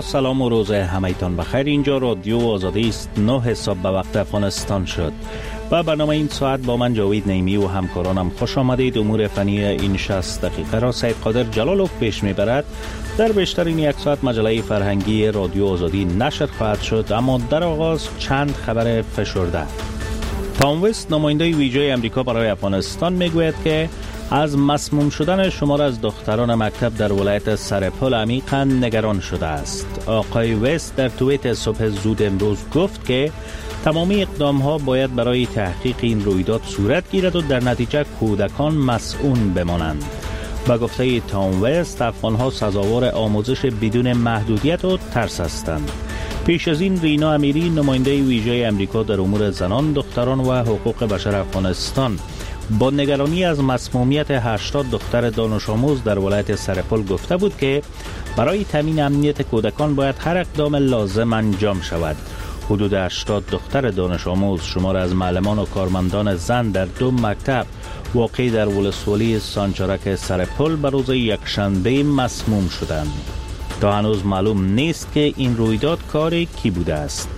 سلام و روز همایتان بخیر. اینجا رادیو آزادی است. 9 صبح به وقت افغانستان شد و برنامه این ساعت با من جاوید نیمی و همکارانم خوش آمدید. امور فنی این 60 دقیقه را سید قادر جلالوف پیش میبرد. در بیشترین یک ساعت مجله فرهنگی رادیو آزادی نشر خواهد شد، اما در آغاز چند خبر فشرده. تام وست نماینده ویژه امریکا برای افغانستان میگوید که از مسموم شدن شمار از دختران مکتب در ولایت سرپل عمیقاً نگران شده است. آقای وست در توییت صبح زود امروز گفت که تمامی اقدام‌ها باید برای تحقیق این رویداد صورت گیرد و در نتیجه کودکان مسئول بمانند. با گفته تام وست، افغان‌ها سزاوار آموزش بدون محدودیت و ترس هستند. پیش از این رینا امیری نماینده ویژه امریکا در امور زنان، دختران و حقوق بشر افغانستان با نگرانی از مسمومیت 80 دختر دانش آموز در ولایت سرپل گفته بود که برای تامین امنیت کودکان باید هر اقدام لازم انجام شود. حدود 80 دختر دانش آموز شمار از معلمان و کارمندان زن در 2 مکتب واقع در ولسوالی سانچارک سرپل به روز یکشنبه مسموم شدند. تا هنوز معلوم نیست که این رویداد کار کی بوده است.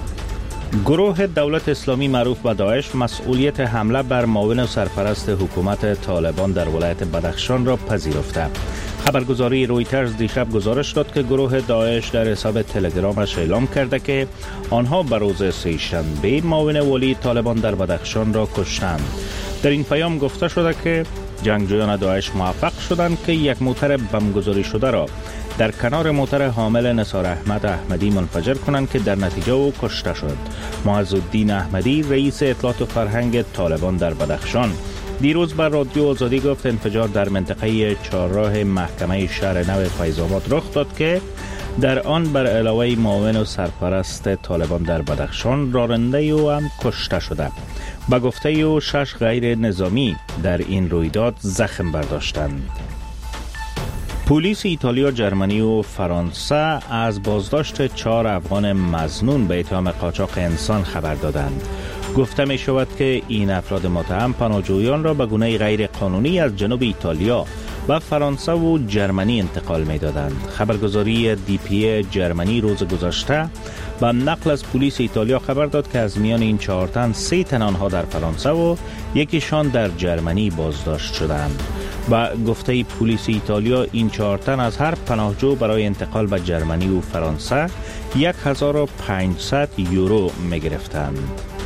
گروه دولت اسلامی معروف به داعش مسئولیت حمله بر معاون و سرپرست حکومت طالبان در ولایت بدخشان را پذیرفته. خبرگزاری رویترز دیشب گزارش داد که گروه داعش در حساب تلگرامش اعلام کرده که آنها به روز سه‌شنبه معاون والی طالبان در بدخشان را کشتند. در این پیام گفته شده که جنگجویان داعش موفق شدند که یک موتر بمبگذاری شده را در کنار موتر حامل نثار احمد احمدی منفجر کنند که در نتیجه او کشته شد. معز الدین احمدی رئیس اطلاعات و فرهنگ طالبان در بدخشان دیروز بر رادیو آزادی گفت انفجار در منطقه چهارراه محکمه شهر نو فیض‌آباد رخ داد که در آن بر علاوه معاون و سرپرست طالبان در بدخشان راننده او هم کشته شده. با گفته او 6 غیر نظامی در این رویداد زخم برداشتند. پلیس ایتالیا، جرمنی و فرانسه از بازداشت 4 افغان مظنون به اتهام قاچاق انسان خبر دادند. گفته می شود که این افراد متهم پناهجویان را به گونه غیر قانونی از جنوب ایتالیا و فرانسه و جرمنی انتقال می دادند. خبرگزاری دی.پی جرمنی روز گذشته با نقل از پلیس ایتالیا خبر داد که از میان این 4 تن 3 تن آنها در فرانسه و یکیشان در جرمنی بازداشت شدند. با گفته پلیس ایتالیا این 4 تن از هر پناهجو برای انتقال به جرمنی و فرانسه 1500 یورو می گرفتند.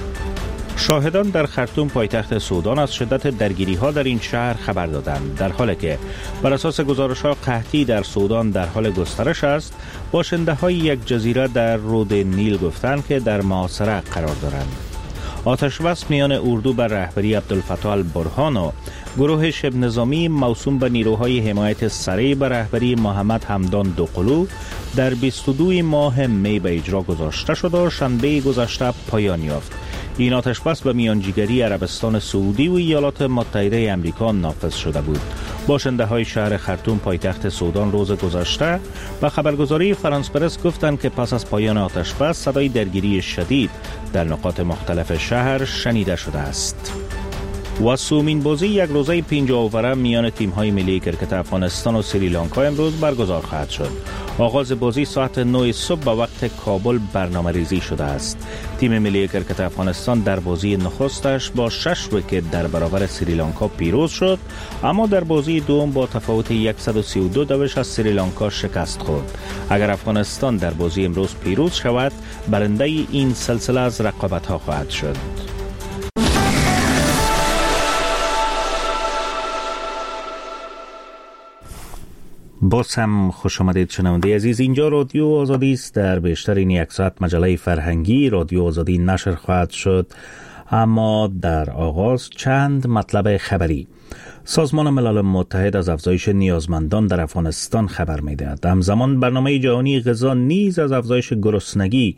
شاهدان در خرطوم پایتخت سودان از شدت درگیری ها در این شهر خبر دادند، در حالی که بر اساس گزارش ها قحطی در سودان در حال گسترش است. باشنده های یک جزیره در رود نیل گفتند که در محاصره قرار دارند. آتش بس میان اردو بر رهبری عبدالفتاح البرهان و گروه شبه نظامی موسوم به نیروهای حمایت سریع بر رهبری محمد حمدان دوقلو در 22 ماه می به اجرا گذاشته شد و شنبه گذشته پایان یافت. این آتش بس به میانجیگری عربستان سعودی و ایالات متحده آمریکا نافذ شده بود. باشنده های شهر خرطوم پایتخت سودان روز گذشته به خبرگزاری فرانس پرس گفتند که پس از پایان آتش بس صدای درگیری شدید در نقاط مختلف شهر شنیده شده است. و سومین بازی یک روزه 5 اووره میان تیم‌های ملی کرکت افغانستان و سریلانکا امروز برگزار خواهد شد. آغاز بازی ساعت 9 صبح به وقت کابل برنامه‌ریزی شده است. تیم ملی کرکت افغانستان در بازی نخستش با 6 ویکت در برابر سریلانکا پیروز شد، اما در بازی دوم با تفاوت 132 دوش از سریلانکا شکست خورد. اگر افغانستان در بازی امروز پیروز شود، برنده این سلسله از رقابت‌ها خواهد شد. باز هم خوش آمدید شنونده عزیز. اینجا رادیو آزادی است. در بیشترین یک ساعت مجله فرهنگی رادیو آزادی نشر خواهد شد، اما در آغاز چند مطلب خبری. سازمان ملل متحد از افزایش نیازمندان در افغانستان خبر می‌دهد. همزمان برنامه جهانی غذا نیز از افزایش گرسنگی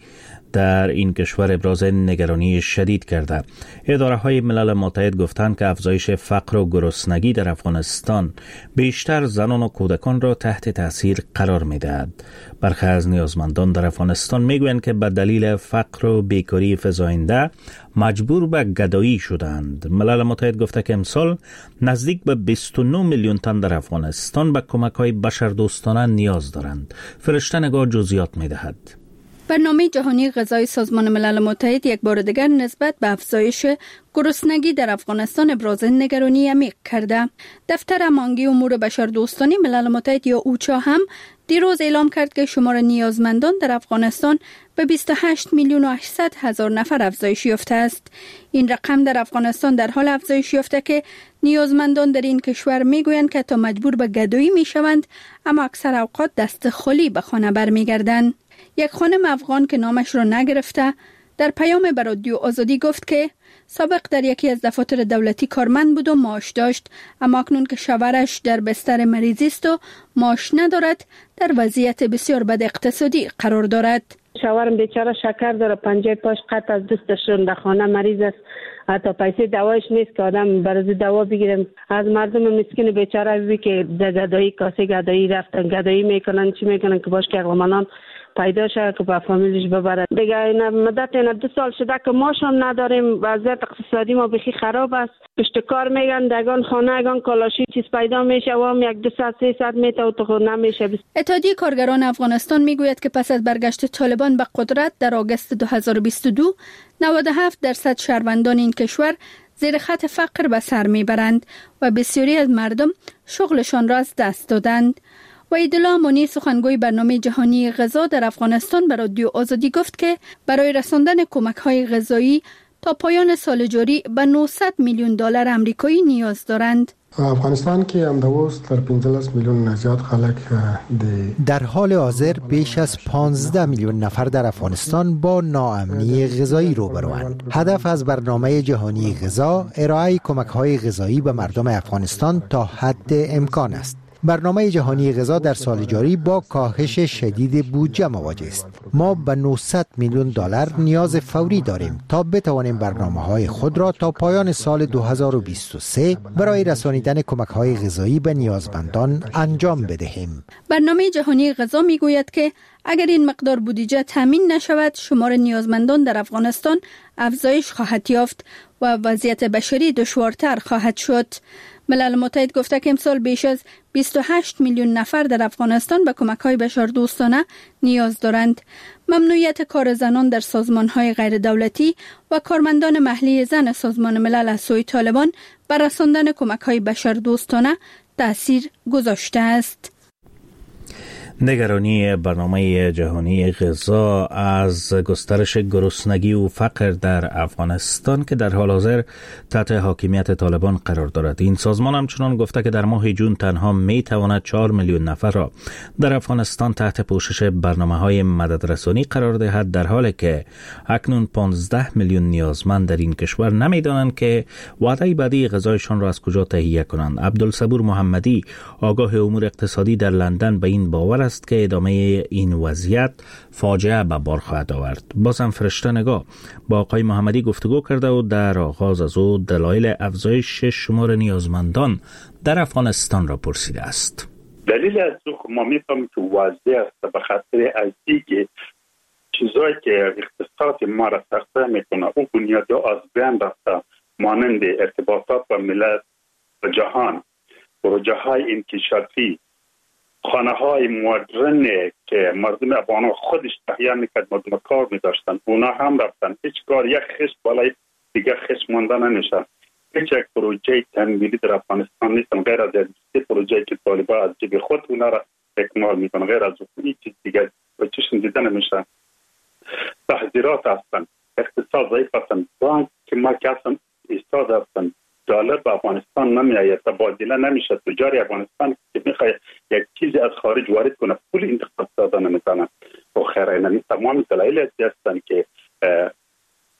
در این کشور ابراز نگرانی شدید کرده. اداره‌های ملل متحد گفتند که افزایش فقر و گرسنگی در افغانستان بیشتر زنان و کودکان را تحت تاثیر قرار می‌دهد. برخی از نیازمندان در افغانستان میگویند که به دلیل فقر و بیکاری فزاینده مجبور به گدایی شدند. ملل متحد گفته که امسال نزدیک به 29 میلیون تن در افغانستان به کمک‌های بشردوستانه نیاز دارند. فرشته نگاه جزئیات می‌دهد. برنامه جهانی غذایی سازمان ملل متحد یک بار دیگر نسبت به افزایش گرسنگی در افغانستان ابراز نگرانی عمیق کرده. دفتر امانگی امور بشردوستانه ملل متحد یا اوچا هم دیروز اعلام کرد که شمار نیازمندان در افغانستان به 28 میلیون و 800 هزار نفر افزایش یافته است. این رقم در افغانستان در حال افزایش یافته که نیازمندان در این کشور میگویند که تا مجبور به گدایی میشوند، اما اکثر اوقات دست خالی به خانه برمیگردند. یک خانم افغان که نامش را نگرفته در پیام به رادیو آزادی گفت که سابق در یکی از دفاتر دولتی کارمند بود و معاش داشت، اما اکنون که شوهرش در بستر مریضی است و معاش ندارد، در وضعیت بسیار بد اقتصادی قرار دارد. شوهرم بیچاره شکر داره، پنجه پاش قطع از دستشون، در خانه مریض است، حتی پیسه دوایش نیست که آدم برای دوا بگیرم. از مردم مسکین بیچاره بی که گدایی کاسه گدایی رفتن گدایی میکنن، چی میکنن که باش که اقلامانان پیدا شد که با فامیلش ببرد. دیگه این مدت 2 سال شده که ماشم نداریم، وضعیت اقتصادی ما بخی خراب است. پشت کار میگن دگان خانه اگان کالاشی چیز پیدا میشه و هم 100-200-300 متر تو خود نمیشه. اتحادیه کارگران افغانستان میگوید که پس از برگشت طالبان به قدرت در آگوست 2022 97% شهروندان این کشور زیر خط فقر به سر میبرند و بسیاری از مردم شغلشان را از دست دادند. وحیدالله امانی سخنگوی برنامه جهانی غذا در افغانستان به رادیو آزادی گفت که برای رساندن کمک‌های غذایی تا پایان سال جاری به 900 میلیون دلار آمریکایی نیاز دارند. افغانستان کې همداوس تر 15 میلیون زیات خلک در حال حاضر بیش از 15 میلیون نفر در افغانستان با ناامنی غذایی روبروند. هدف از برنامه جهانی غذا ارائه کمک‌های غذایی به مردم افغانستان تا حد امکان است. برنامه جهانی غذا در سال جاری با کاهش شدید بودجه مواجه است. ما به 900 میلیون دلار نیاز فوری داریم تا بتوانیم برنامه‌های خود را تا پایان سال 2023 برای رسانیدن کمک‌های غذایی به نیازمندان انجام بدهیم. برنامه جهانی غذا میگوید که اگر این مقدار بودجه تامین نشود، شمار نیازمندان در افغانستان افزایش خواهد یافت و وضعیت بشری دشوارتر خواهد شد. ملل متحد گفته که امسال بیش از 28 میلیون نفر در افغانستان به کمک‌های بشردوستانه نیاز دارند. ممنوعیت کار زنان در سازمان‌های غیر دولتی و کارمندان محلی زن سازمان ملل از سوی طالبان بر رساندن کمک‌های بشردوستانه تأثیر گذاشته است. نگرانی برنامه جهانی غذا از گسترش گرسنگی و فقر در افغانستان که در حال حاضر تحت حاکمیت طالبان قرار دارد. این سازمان همچنان گفته که در ماه جون تنها می تواند 4 میلیون نفر را در افغانستان تحت پوشش برنامه‌های مددرسانی قرار دهد، در حالی که اکنون 15 میلیون نیازمند در این کشور نمی‌دانند که وعده بعدی غذایشان را از کجا تهیه کنند. عبدالصبور محمدی آگاه امور اقتصادی در لندن به این باور است که ادامه این وضعیت فاجعه به بار خواهد آورد. بازم فرشته نگاه با آقای محمدی گفتگو کرده و در آغاز از او دلایل افزایش شمار نیازمندان در افغانستان را پرسیده است. دلیل از ما میفهمیم که وضعیت است به خاطر از دیگه چیزایی که اقتصاد ما را سخته میکنه، اون بنیادی از بین رفته، مانند ارتباطات با ملت و جهان، پروژه های انکشافی، خانه های مدرن که مردم افغان خودش تهیه میکرد، مردم کار میداشتن، اونا هم رفتن. هیچ کار یک خش بالای دیگه خش مانده نمیشن. هیچ یک پروژه تنمیلی در افغانستان نیستن غیر از یک پروژه که طالبان از جیب خود اونا را اکمال میکنن، غیر از هیچ چیز دیگه و چشم دیده نمیشه. تحذیرات هستن، اقتصاد ضعیف هستن، بانک که ما که هستن ایستاد هستن، دلار به افغانستان نمیآید، تبادله نمیشه. تجار افغانستان که میخواد یک چیزی از خارج وارد کنه پول انتخاب دادن نمیتونه. و خیر این تمام دلایل هستن که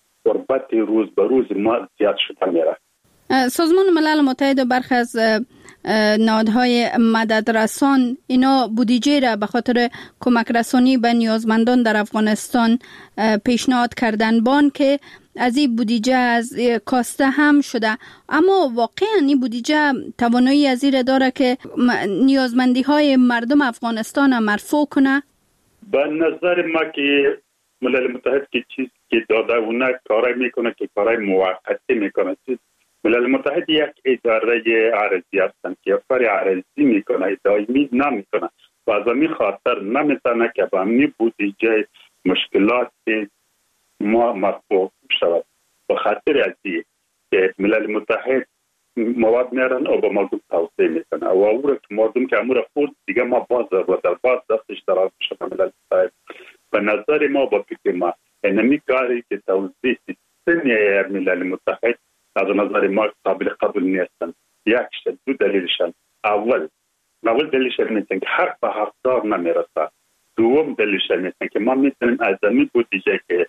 غربت روز به روز ما زیاد شده میره. سازمان ملل متحد و برخی از نهادهای مددرسان اینا بودجه را به خاطر کمک رسانی به نیازمندان در افغانستان پیشنهاد کردن بان که از این بودجه از کاسته هم شده، اما واقعا این بودجه توانایی از این داره که نیازمندی های مردم افغانستان مرفوع کنه؟ به نظر ما که ملل متحد که چیز که داده اونه کارای میکنه که کارای موقتی میکنه. ملل متحد یک اداره عرضی هستند که کار عرضی میکنه، دائمی نمیکنه و از همین خاطر نمیتونه که به همین بودجه مشکلات ما مرفوع شود. به خاطر از این که ملل متحد مواد میارن و به مردم توصیه میکنه و او را که مردم که امور خود دیگه ما باز دستش دراز شده ملل متحد. به نظر ما با فکر ما اینمی کاری که توضیح سیستمی ملل متحد از نظر ما قابل قبول نیستند. یک دو دلیلشان، اول دلیلشان میتونن که حق به حقدار نمیرسه. دوم دلیلشان میتونن که ما میتونیم از زمین بودجه که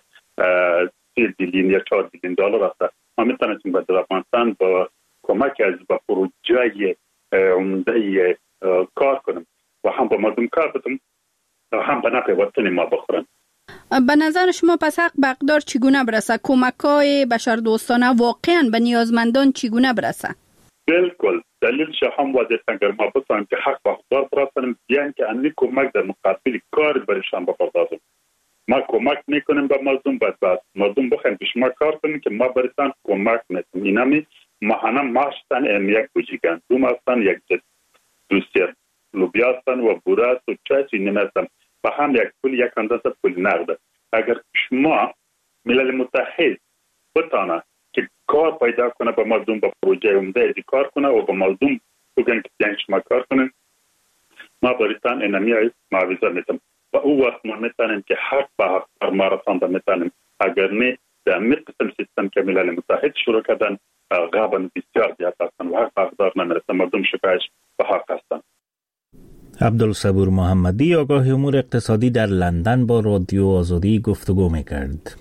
3 بیلیون یا 4 بیلیون دلار هست ما میتونیم به افغانستان با کمک از با پروژه عمده کار کنیم و هم با مردم کار بدیم و هم به نفع وطن ما بخورن. به نظر شما پس حق به حقدار چگونه برسه؟ کمک‌های بشردوستانه واقعا به نیازمندان چگونه برسه؟ بالکل دلیلش هم واضح اگر ما بتونیم که حق به حقدار برسونیم، بیان که امی کمک در مقابل کار برشان بپردازیم. ما کمک میکنیم به مردم، بعد مردم بخوایم پیش ما کار کنیم که ما برسان کمک میکنیم. اینمی ماهانه ماشتن یک بوجی گندم هستن، یک دوسیت لوبیا هستن و بوره و چای نمیستن و هم یک پول اندازه پول نقد. اگر شما ملل متحد بتانه که کار پیدا کنه به مردم، با پروژه عمده کار کنه و به مردم بگن که بیان شما کار کنن، ما برستان اینمی معاوضه میتونم و او وقت ما میتونیم که حق به حق ما رسانده میتونیم. اگر نه در می قسم سیستم که ملل متحد شروع کردن غابن بسیار زیاد هستن و حق به حقدار نمیرسن، مردم شکایش به حق هستن. عبدالصبور محمدی آگاه امور اقتصادی در لندن با رادیو آزادی گفتگو میکرد.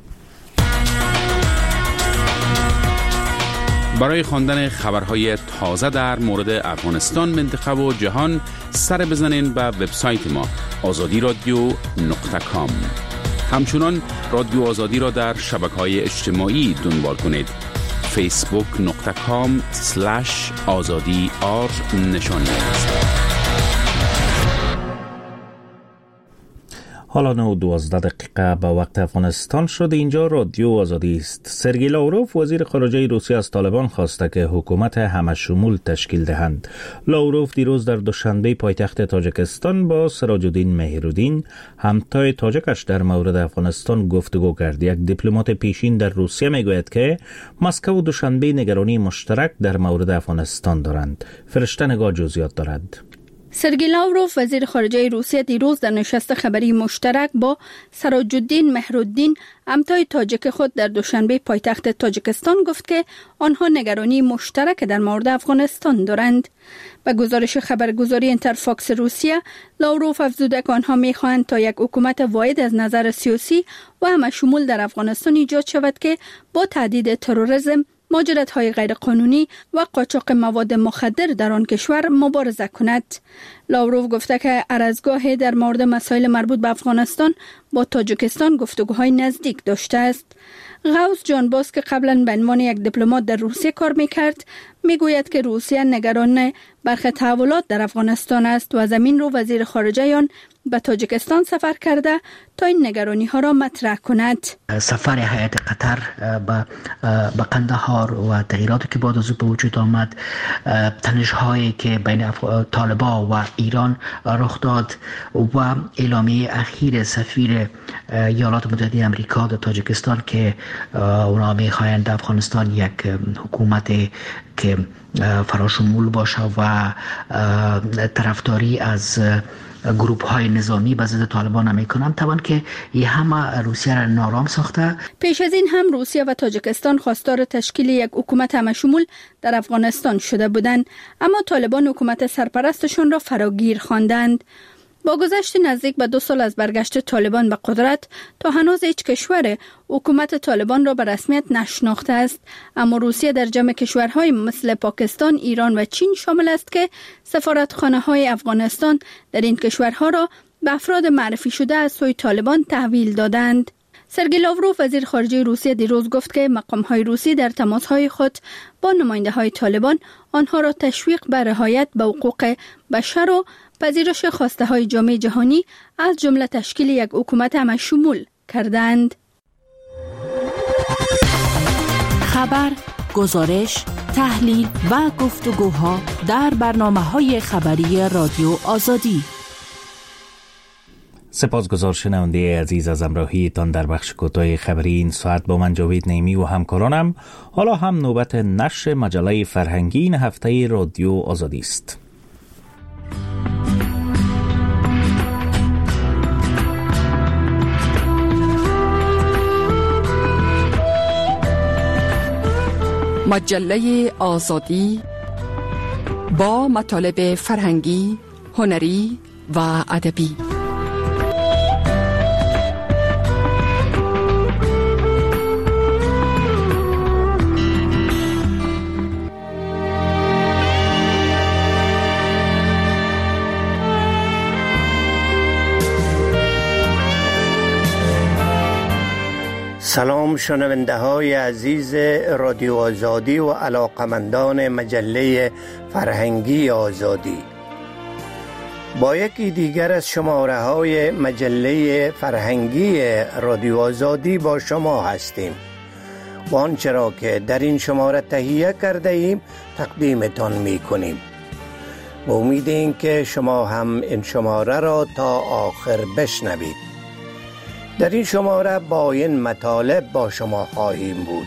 برای خواندن خبرهای تازه در مورد افغانستان، منطقه و جهان سر بزنین به وبسایت ما azadiradio.com. همچنان رادیو آزادی را در شبکه‌های اجتماعی دنبال کنید. facebook.com/azadi_r نشان دهید. حالا 9:12 به وقت افغانستان شده. اینجا رادیو آزادی است. سرگئی لاوروف وزیر خارجه روسیه از طالبان خواسته که حکومت همشمول تشکیل دهند. لاوروف دیروز در دوشنبه پایتخت تاجیکستان با سراج الدین مهرالدین همتای تاجکش در مورد افغانستان گفتگو کرد. یک دیپلمات پیشین در روسیه میگوید که مسکو و دوشنبه نگرانی مشترک در مورد افغانستان دارند. فرشته نگاه جزئیات دارد. سرگئی لاوروف وزیر خارجه روسیه دیروز در نشست خبری مشترک با سراج الدین مهرالدین همتای تاجک خود در دوشنبه پایتخت تاجیکستان گفت که آنها نگرانی مشترک در مورد افغانستان دارند. به گزارش خبرگزاری اینترفاکس روسیه، لاوروف افزوده که آنها می‌خواهند تا یک حکومت واحد از نظر سیاسی و همشمول در افغانستان ایجاد شود که با تهدید تروریسم، مهاجرت‌های غیرقانونی و قاچاق مواد مخدر در آن کشور مبارزه کند. لاوروف گفته که ارزگاه در مورد مسائل مربوط به افغانستان با تاجیکستان گفتگوهای نزدیک داشته است. غوث جانباز که قبلا به عنوان یک دیپلمات در روسیه کار می‌کرد، میگوید که روسیه نگران برخی تحولات در افغانستان است و از همین رو وزیر خارجه آن به تاجیکستان سفر کرده تا این نگرانی ها را مطرح کند. سفر هیئت قطر به قندهار و تغییراتی که بعد از او به وجود آمد، تنش‌هایی که بین طالبان و ایران رخ داد و اعلامیه اخیر سفیر ایالات متحده آمریکا در تاجیکستان که اونا می‌خواهند افغانستان یک حکومت که فراشمول باشه و طرفداری از گروپ های نظامی به ضد طالبان نمیکنند، طبعا که این همه روسیه را نارام ساخته. پیش از این هم روسیه و تاجیکستان خواستار تشکیل یک حکومت همشمول در افغانستان شده بودند، اما طالبان حکومت سرپرستشان را فراگیر خواندند. با گذشت نزدیک به 2 سال از برگشت طالبان به قدرت، تا هنوز هیچ کشور حکومت طالبان را به رسمیت نشناخته است، اما روسیه در جمع کشورهای مثل پاکستان، ایران و چین شامل است که سفارتخانه‌های افغانستان در این کشورها را به افراد معرفی شده از سوی طالبان تحویل دادند. سرگئی لاوروف وزیر خارجه روسیه دیروز گفت که مقام‌های روسی در تماس‌های خود با نماینده‌های طالبان آنها را تشویق به رعایت به حقوق بشر و پذیرش خواسته‌های جامعه جهانی از جمله تشکیل یک حکومت همه‌شمول کردند. خبر، گزارش، تحلیل و گفتگوها در برنامه‌های خبری رادیو آزادی. سپاسگزار شنونده عزیز از همراهیتان در بخش کوتاه خبری این ساعت. با من جاوید نیمی و همکارانم حالا هم نوبت نشر مجله فرهنگی این هفته رادیو آزادی است. مجله آزادی با مطالب فرهنگی، هنری و ادبی. سلام شنونده های عزیز رادیو آزادی و علاقمندان مجله فرهنگی آزادی. با یکی دیگر از شماره های مجله فرهنگی رادیو آزادی با شما هستیم و آنچه را که در این شماره تهیه کرده ایم تقدیمتان می کنیم. با امید این که شما هم این شماره را تا آخر بشنوید. در این شماره با این مطالب با شما خواهیم بود: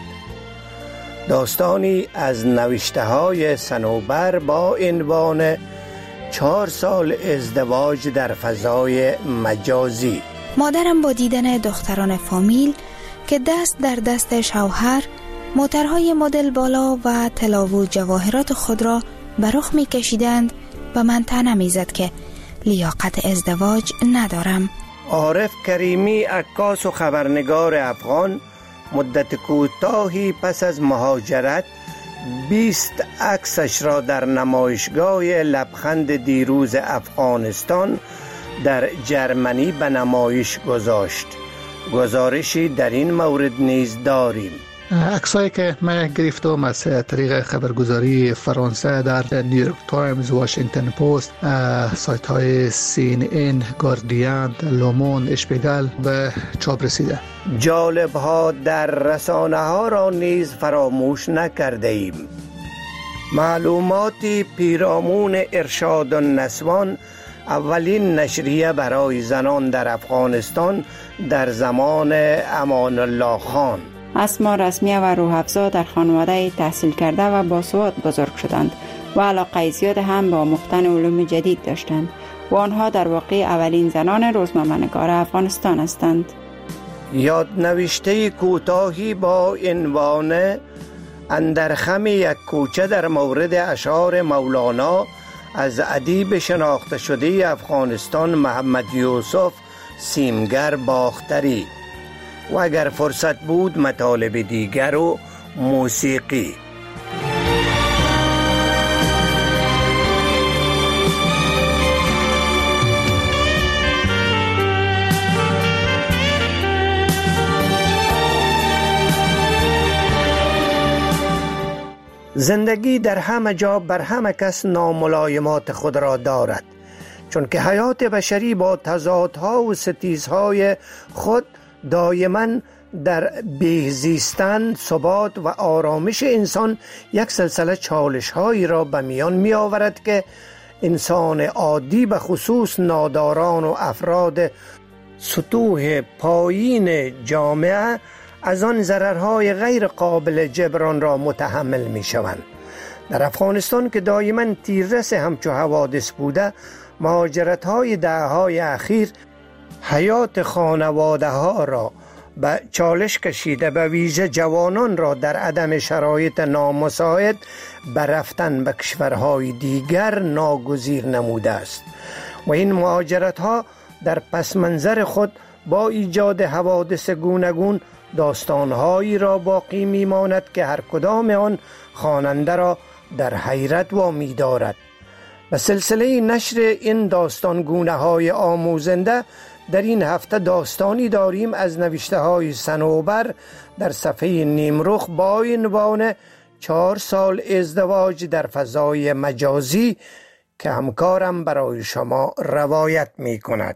داستانی از نوشته های صنوبر با عنوان 4 سال ازدواج در فضای مجازی. مادرم با دیدن دختران فامیل که دست در دست شوهر موترهای مدل بالا و طلا و جواهرات خود را به رخ می کشیدند و من طعنه می زد که لیاقت ازدواج ندارم. عارف کریمی، عکاس و خبرنگار افغان، مدت کوتاهی پس از مهاجرت 20 عکسش را در نمایشگاه لبخند دیروز افغانستان در جرمنی به نمایش گذاشت. گزارشی در این مورد نیز داریم. عکسایی که من گرفتم از طریق خبرگزاری فرانسه در نیویورک تایمز، واشنگتن پست، سایت های CNN، گاردین، لوموند، اشپیگل و چاپ رسیده. جالب ها در رسانه ها را نیز فراموش نکرده ایم. معلوماتی پیرامون ارشاد النسوان، اولین نشریه برای زنان در افغانستان در زمان امان الله خان. اسما رسمیه و روح‌افزا در خانواده تحصیل کرده و باسواد بزرگ شدند و علاقه زیاد هم به آموختن علوم جدید داشتند و آنها در واقع اولین زنان روزنامه‌نگار افغانستان هستند. یادنوشته کوتاهی با عنوان اندرخم یک کوچه در مورد اشعار مولانا از ادیب شناخته شده افغانستان محمد یوسف سیمگر باختری، و اگر فرصت بود مطالب دیگر و موسیقی. زندگی در همه جا بر همه کس ناملایمات خود را دارد، چون که حیات بشری با تضادها و ستیزهای خود دائما در بهزیستن، ثبات و آرامش انسان یک سلسله چالش‌هایی را به میان می آورد که انسان عادی به خصوص ناداران و افراد سطوح پایین جامعه از آن ضررهای غیر قابل جبران را متحمل می شوند. در افغانستان که دائما تیررس همچو حوادث بوده، مهاجرت‌های دهه‌های اخیر حیات خانواده ها را به چالش کشیده، به ویژه جوانان را در عدم شرایط نامساعد به رفتن به کشورهای دیگر ناگزیر نموده است و این مهاجرت ها در پس منظر خود با ایجاد حوادث گوناگون داستانهایی را باقی میماند که هر کدام آن خواننده را در حیرت وامی دارد. به سلسله نشر این داستانگونه های آموزنده در این هفته داستانی داریم از نوشته های صنوبر در صفحه نیمرخ با عنوان 4 سال ازدواج در فضای مجازی که همکارم برای شما روایت می کند.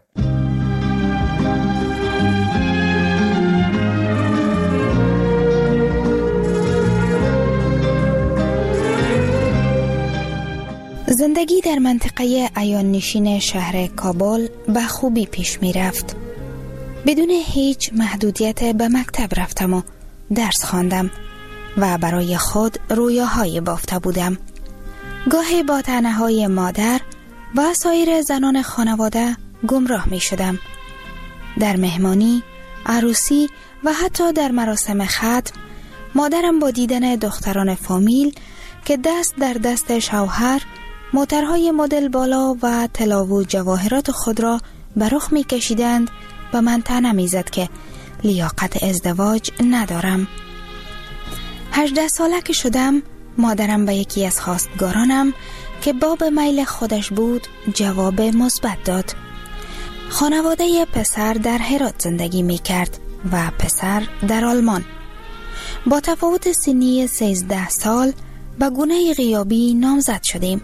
زندگی در منطقه عیان نشین شهر کابل به خوبی پیش می رفت. بدون هیچ محدودیت به مکتب رفتم و درس خواندم و برای خود رویاهای بافته بودم. گاهی با طعنه‌های مادر و سایر زنان خانواده گمراه می شدم. در مهمانی، عروسی و حتی در مراسم ختم مادرم با دیدن دختران فامیل که دست در دست شوهر موترهای مدل بالا و طلا و جواهرات خود را به رخ می کشیدند و من طعنه می زد که لیاقت ازدواج ندارم. 18 ساله که شدم مادرم به یکی از خواستگارانم که باب میل خودش بود جواب مثبت داد. خانواده پسر در هرات زندگی می کرد و پسر در آلمان. با تفاوت سنی 13 سال به گونه غیابی نامزد شدیم.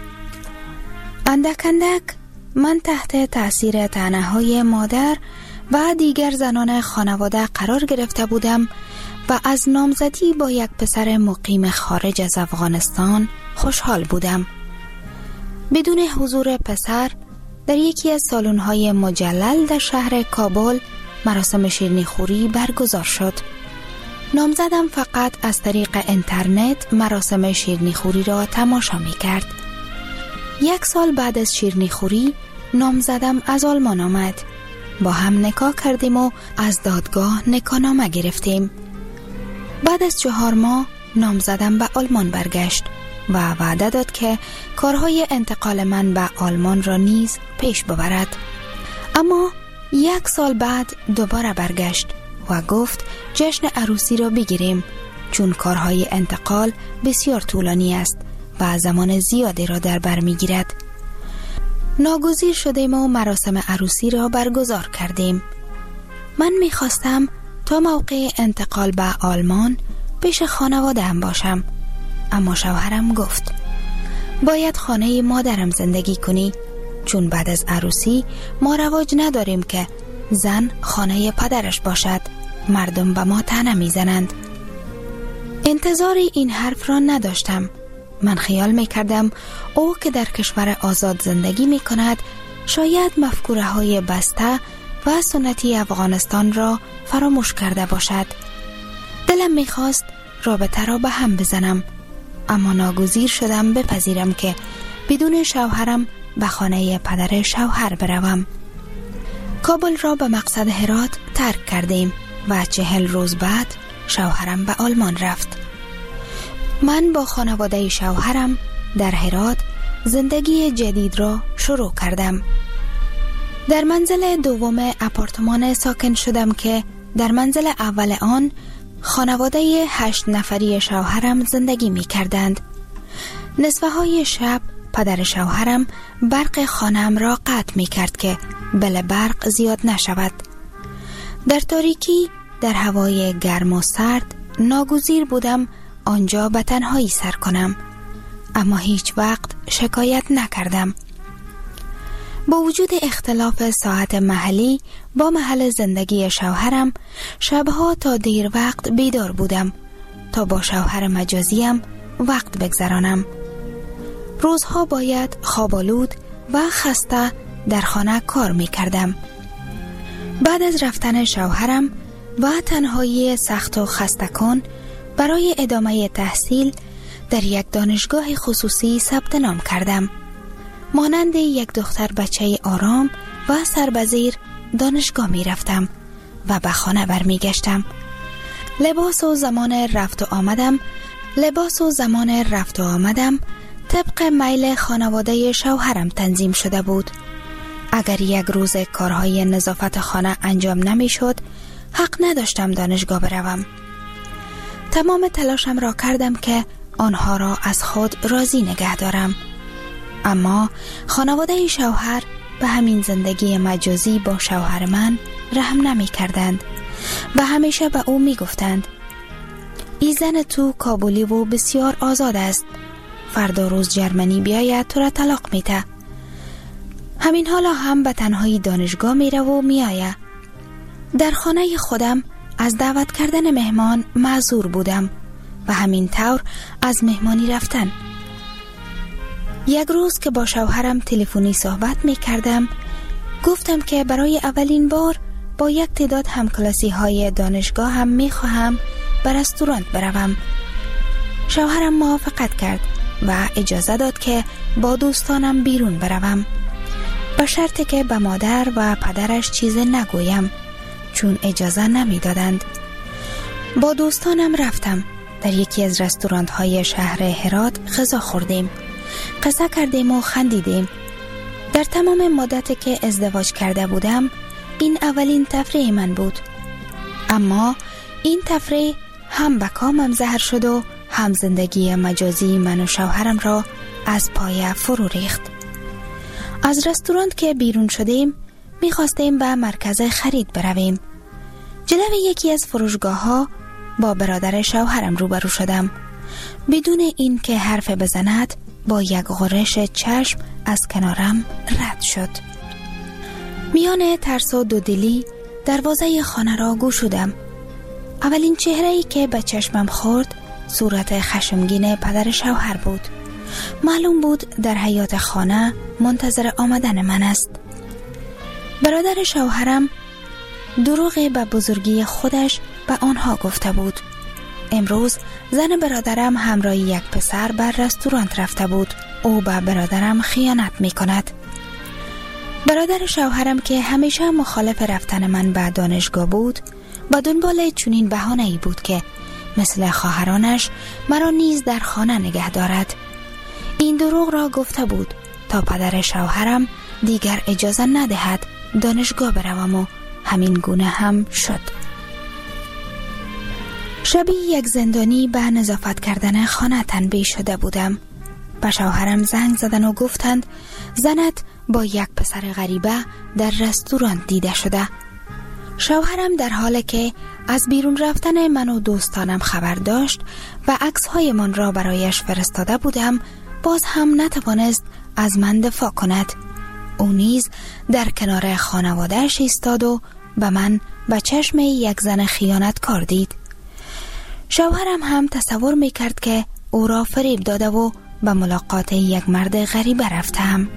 اندک اندک من تحت تأثیر طعنه‌های مادر و دیگر زنان خانواده قرار گرفته بودم و از نامزدی با یک پسر مقیم خارج از افغانستان خوشحال بودم. بدون حضور پسر در یکی از سالن‌های مجلل در شهر کابل مراسم شیرینی‌خوری برگزار شد. نامزدم فقط از طریق اینترنت مراسم شیرینی‌خوری را تماشا می‌کرد. 1 سال بعد از شیرینی‌خوری نامزدم از آلمان آمد. با هم نکاح کردیم و از دادگاه نکاحنامه گرفتیم. بعد از 4 ماه نامزدم به آلمان برگشت و وعده داد که کارهای انتقال من به آلمان را نیز پیش ببرد. اما 1 سال بعد دوباره برگشت و گفت جشن عروسی را بگیریم چون کارهای انتقال بسیار طولانی است و زمان زیادی را در بر میگیرد. ناگزیر شدیم و مراسم عروسی را برگزار کردیم. من میخواستم تا موقع انتقال به آلمان پیش خانواده هم باشم، اما شوهرم گفت باید خانه مادرم زندگی کنی چون بعد از عروسی ما رواج نداریم که زن خانه پدرش باشد. مردم به ما طعنه میزنند. انتظار این حرف را نداشتم. من خیال میکردم او که در کشور آزاد زندگی میکند شاید مفکوره های بسته و سنتی افغانستان را فراموش کرده باشد. دلم میخواست رابطه را به هم بزنم، اما ناگزیر شدم بپذیرم که بدون شوهرم به خانه پدر شوهر بروم. کابل را به مقصد هرات ترک کردیم و 40 روز بعد شوهرم به آلمان رفت. من با خانواده شوهرم در هرات زندگی جدید را شروع کردم. در منزل دوم آپارتمان ساکن شدم که در منزل اول آن خانواده 8 نفری شوهرم زندگی می کردند. نصفه های شب پدر شوهرم برق خانم را قطع می کرد که بل برق زیاد نشود. در تاریکی در هوای گرم و سرد ناگزیر بودم آنجا به تنهایی سر کنم، اما هیچ وقت شکایت نکردم. با وجود اختلاف ساعت محلی با محل زندگی شوهرم شبها تا دیر وقت بیدار بودم تا با شوهر مجازیم وقت بگذرانم. روزها باید خوابالود و خسته در خانه کار می کردم. بعد از رفتن شوهرم و تنهایی سخت و خسته کن برای ادامه تحصیل در یک دانشگاه خصوصی ثبت نام کردم. مانند یک دختر بچه آرام و سربزیر دانشگاه می رفتم و به خانه برمی گشتم. لباس و زمان رفت و آمدم طبق میل خانواده شوهرم تنظیم شده بود. اگر یک روز کارهای نظافت خانه انجام نمی شد، حق نداشتم دانشگاه بروم. تمام تلاشم را کردم که آنها را از خود راضی نگه دارم. اما خانواده شوهر به همین زندگی مجازی با شوهر من رحم نمی کردند و همیشه به او می گفتند ای زن تو کابولی و بسیار آزاد است، فردا روز جرمنی بیاید تو را طلاق میده. همین حالا هم به تنهایی دانشگاه میره و میآید. در خانه خودم از دعوت کردن مهمان معذور بودم و همین طور از مهمانی رفتن. یک روز که با شوهرم تلفنی صحبت می کردم، گفتم که برای اولین بار با یک تعداد همکلاسی های دانشگاه هم می خواهم به رستوران بروم. شوهرم موافقت کرد و اجازه داد که با دوستانم بیرون بروم، به شرطی که به مادر و پدرش چیز نگویم، چون اجازه نمی دادند. با دوستانم رفتم. در یکی از رستوران های شهر هرات غذا خوردیم، قصه کردیم و خندیدیم. در تمام مدتی که ازدواج کرده بودم این اولین تفریح من بود، اما این تفریح هم به کامم زهر شد و هم زندگی مجازی من و شوهرم را از پای فرو ریخت. از رستوران که بیرون شدیم میخواستیم به مرکز خرید برویم. جلوی یکی از فروشگاه ها با برادر شوهرم روبرو شدم. بدون این که حرف بزند با یک غرش چشم از کنارم رد شد. میان ترس و دودلی دروازه خانه را گشودم. اولین چهره‌ای که به چشمم خورد صورت خشمگین پدر شوهر بود. معلوم بود در حیاط خانه منتظر آمدن من است. برادر شوهرم دروغ به بزرگی خودش به آنها گفته بود. امروز زن برادرم همراه یک پسر بر رستوران رفته بود. او به برادرم خیانت می کند. برادر شوهرم که همیشه مخالف رفتن من به دانشگاه بود، با دنبال چنین بهانه‌ای بود که مثل خواهرانش مرا نیز در خانه نگه دارد. این دروغ را گفته بود تا پدر شوهرم دیگر اجازه ندهد دانشگاه بروم و همین گونه هم شد. شبیه یک زندانی به نظافت کردن خانه تنبیه شده بودم. به شوهرم زنگ زدن و گفتند زنت با یک پسر غریبه در رستوران دیده شده. شوهرم در حالی که از بیرون رفتن من و دوستانم خبر داشت و عکس‌های من را برایش فرستاده بودم، باز هم نتوانست از من دفاع کند. او نیز در کنار خانواده‌اش ایستاد و به من به چشم یک زن خیانتکار دید. شوهرم هم تصور می‌کرد که او را فریب داده و به ملاقات یک مرد غریبه رفتم.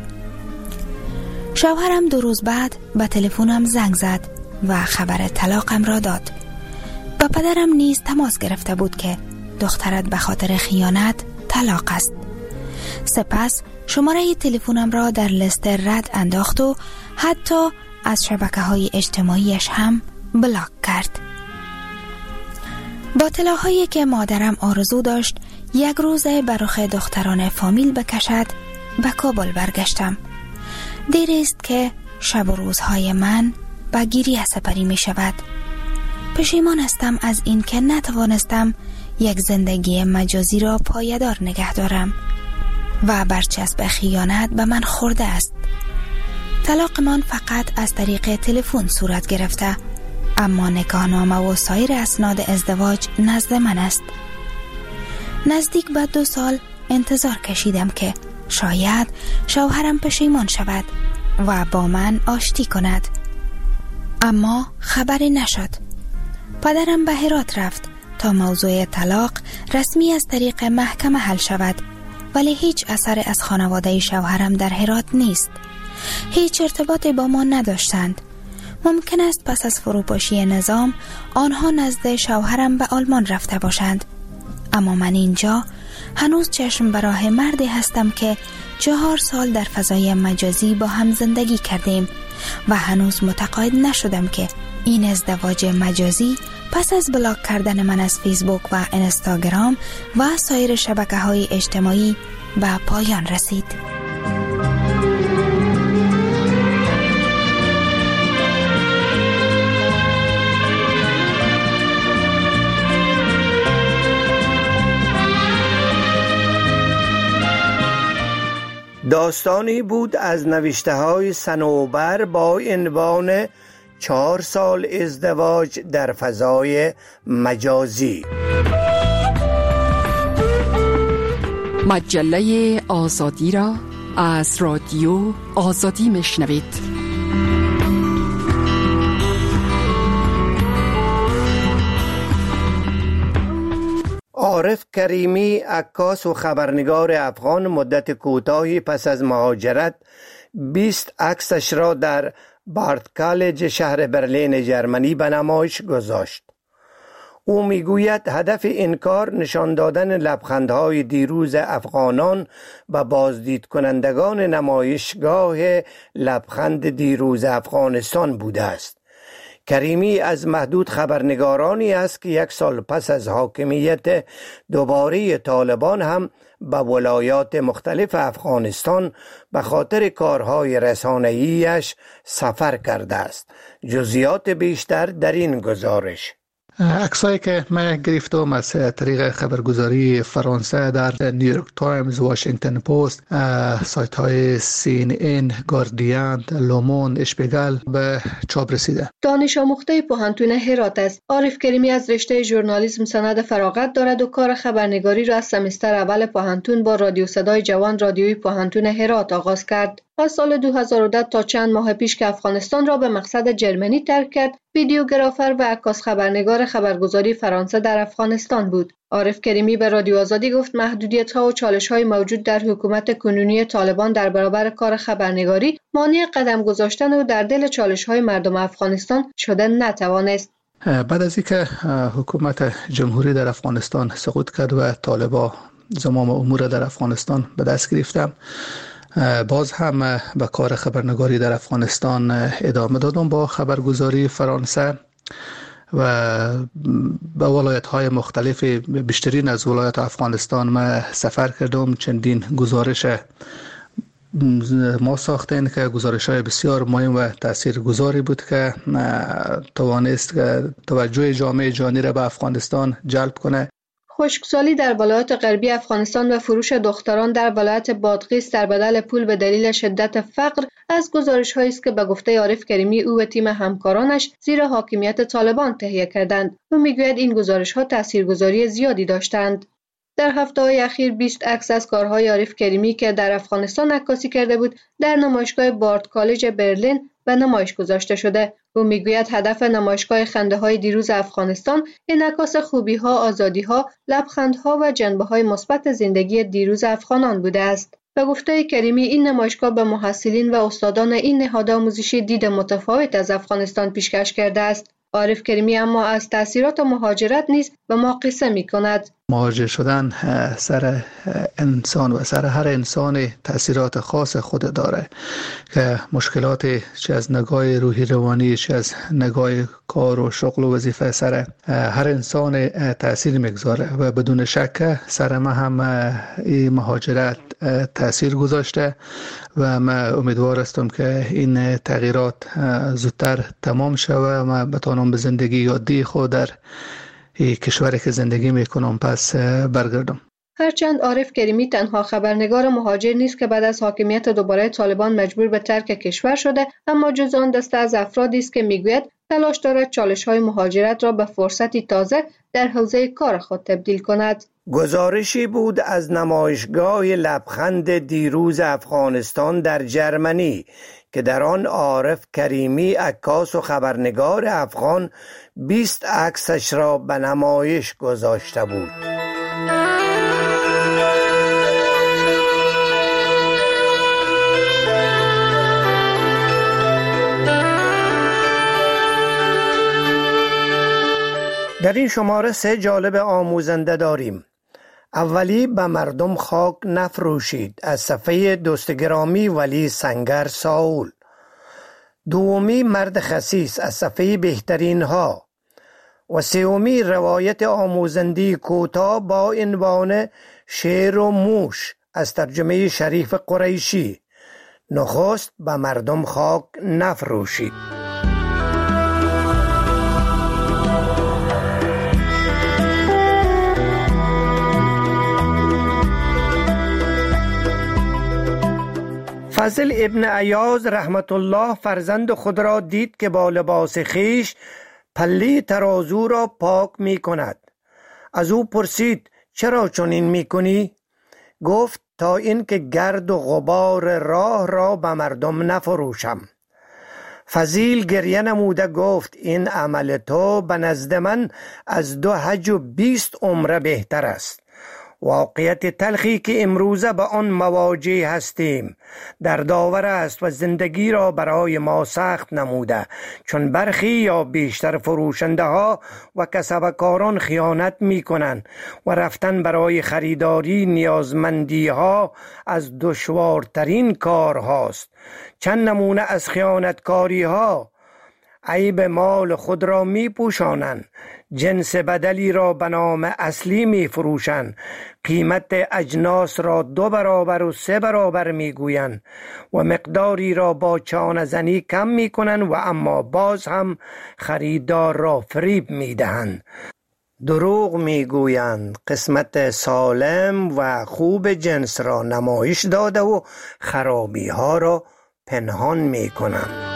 شوهرم 2 روز بعد به تلفنم زنگ زد و خبر طلاقم را داد. با پدرم نیز تماس گرفته بود که دخترت به خاطر خیانت طلاق است. سپس شماره تلفنم را در لیست رد انداخت و حتی از شبکه‌های اجتماعیش هم بلاک کرد. با طلاهایی که مادرم آرزو داشت یک روز به رخ دختران فامیل بکشد، به کابل برگشتم. دیر است که شب و روزهای من به گریه سپری می شود. پشیمان هستم از این که نتوانستم یک زندگی مجازی را پایدار نگه دارم و برچسب خیانت به من خورده است. طلاق من فقط از طریق تلفن صورت گرفته، اما نکاحنامه و سایر اسناد ازدواج نزد من است. نزدیک به 2 سال انتظار کشیدم که شاید شوهرم پشیمان شود و با من آشتی کند، اما خبری نشد. پدرم به هرات رفت تا موضوع طلاق رسمی از طریق محکمه حل شود، ولی هیچ اثر از خانواده شوهرم در هرات نیست. هیچ ارتباطی با ما نداشتند. ممکن است پس از فروپاشی نظام آنها نزد شوهرم به آلمان رفته باشند، اما من اینجا هنوز چشم به راه مردی هستم که 4 سال در فضای مجازی با هم زندگی کردیم و هنوز متقاعد نشدم که این ازدواج مجازی پس از بلاک کردن من از فیسبوک و اینستاگرام و سایر شبکه‌های اجتماعی به پایان رسید. داستانی بود از نوشته های صنوبر با عنوان 4 سال ازدواج در فضای مجازی. مجله آزادی را از رادیو آزادی میشنوید. عارف کریمی، عکاس و خبرنگار افغان، مدت کوتاهی پس از مهاجرت 20 عکسش را در بارت کالج شهر برلین جرمنی به نمایش گذاشت. او میگوید هدف این کار نشان دادن لبخندهای دیروز افغانان و بازدید کنندگان نمایشگاه لبخند دیروز افغانستان بوده است. کریمی از محدود خبرنگارانی است که 1 سال پس از حاکمیت دوباره طالبان هم به ولایات مختلف افغانستان به خاطر کارهای رسانه‌ایش سفر کرده است. جزئیات بیشتر در این گزارش. عکسایی که من گرفتم از طریق خبرگزاری فرانسه در نیویورک تایمز، واشنگتن پست، سایت های CNN، گاردین، لوموند، اشپیگل به چاپ رسیده. دانش آموخته پوهنتون هرات است. عارف کریمی از رشته ژورنالیسم سند فراغت دارد و کار خبرنگاری را از سمستر اول پوهنتون با رادیو صدای جوان رادیوی پوهنتون هرات آغاز کرد. از سال 2010 تا چند ماه پیش که افغانستان را به مقصد جرمنی ترک کرد، ویدیوگرافر و عکاس خبرنگار خبرگزاری فرانسه در افغانستان بود. عارف کریمی به رادیو آزادی گفت محدودیت‌ها و چالش‌های موجود در حکومت کنونی طالبان در برابر کار خبرنگاری مانع قدم گذاشتن و در دل چالش‌های مردم افغانستان شده نتوانست. بعد از اینکه حکومت جمهوری در افغانستان سقوط کرد و طالبان زمام امور در افغانستان به دست گرفتند، باز هم به کار خبرنگاری در افغانستان ادامه دادم با خبرگزاری فرانسه و به ولایت‌های مختلف، بیشترین از ولایت افغانستان ما سفر کردم. چندین گزارش ما ساختیم که گزارش‌های بسیار مهم و تاثیرگذاری بود که توانست توجه جامعه جهانی را به افغانستان جلب کنه. خشکسالی در ولایات غربی افغانستان و فروش دختران در ولایت بادغیس در بدل پول به دلیل شدت فقر از گزارش‌هایی است که به گفته عارف کریمی او و تیم همکارانش زیر حاکمیت طالبان تهیه کردند. او میگوید این گزارش‌ها تاثیرگذاری زیادی داشتند. در هفته‌های اخیر 20 عکس از کارهای عارف کریمی که در افغانستان عکاسی کرده بود در نمایشگاه بارت کالج برلین به نمایش گذاشته شده. او میگوید هدف نمایشگاه خنده‌های دیروز افغانستان انعکاس خوبی‌ها، آزادی‌ها، لبخندها و جنبه‌های مثبت زندگی دیروز افغانان بوده است. به گفته کریمی این نمایشگاه به محصلین و استادان این نهاد آموزشی دید متفاوت از افغانستان پیشکش کرده است. عارف کریمی اما از تأثیرات مهاجرت نیز به ما قصه می‌کند. مهاجر شدن سر انسان و سر هر انسان تأثیرات خاص خود داره که مشکلات چه از نگاه روحی روانی، چه از نگاه کار و شغل و وظیفه سر هر انسان تأثیر میگذاره و بدون شک سر ما هم این مهاجرت تأثیر گذاشته و من امیدوار هستم که این تغییرات زودتر تمام شود و من بتونم به زندگی عادی خود در کشوری که زندگی میکنم پس برگردم. هرچند عارف کریمی تنها خبرنگار مهاجر نیست که بعد از حاکمیت دوباره طالبان مجبور به ترک کشور شده، اما جز آن دسته از افرادی است که میگوید تلاش دارد چالش‌های مهاجرت را به فرصتی تازه در حوزه کار خود تبدیل کند. گزارشی بود از نمایشگاه لبخند دیروز افغانستان در جرمنی که در آن عارف کریمی، عکاس و خبرنگار افغان 20 عکسش را به نمایش گذاشته بود. در این شماره 3 جالب آموزنده داریم. اولی به مردم خاک نفروشید از صفحه دوست گرامی ولی سنگر ساول. دومی مرد خسیس از صفحه بهترین ها و سومی روایت آموزندی کوتاه با عنوان شیر و موش از ترجمه شریف قریشی. نخست به مردم خاک نفروشید. فضل ابن عیاض رحمت الله فرزند خود را دید که با لباس خیش پله ترازو را پاک می کند. از او پرسید چرا چنین می کنی؟ گفت تا این که گرد و غبار راه را به مردم نفروشم. فضیل گریه نموده گفت این عمل تو به نزد من از 2 حج و 20 عمره بهتر است. واقعیت تلخی که امروزه به آن مواجه هستیم در داور است و زندگی را برای ما سخت نموده، چون برخی یا بیشتر فروشنده ها و کسبکاران خیانت می کنند و رفتن برای خریداری نیازمندی ها از دشوارترین کار هاست. چند نمونه از خیانتکاری ها: عیب مال خود را می پوشانند، جنس بدلی را به نام اصلی می فروشند، قیمت اجناس را 2 برابر و 3 برابر می گویند و مقداری را با چانه زنی کم می کنند و اما باز هم خریدار را فریب می دهند. دروغ می گویند، قسمت سالم و خوب جنس را نمایش داده و خرابی ها را پنهان می کنند.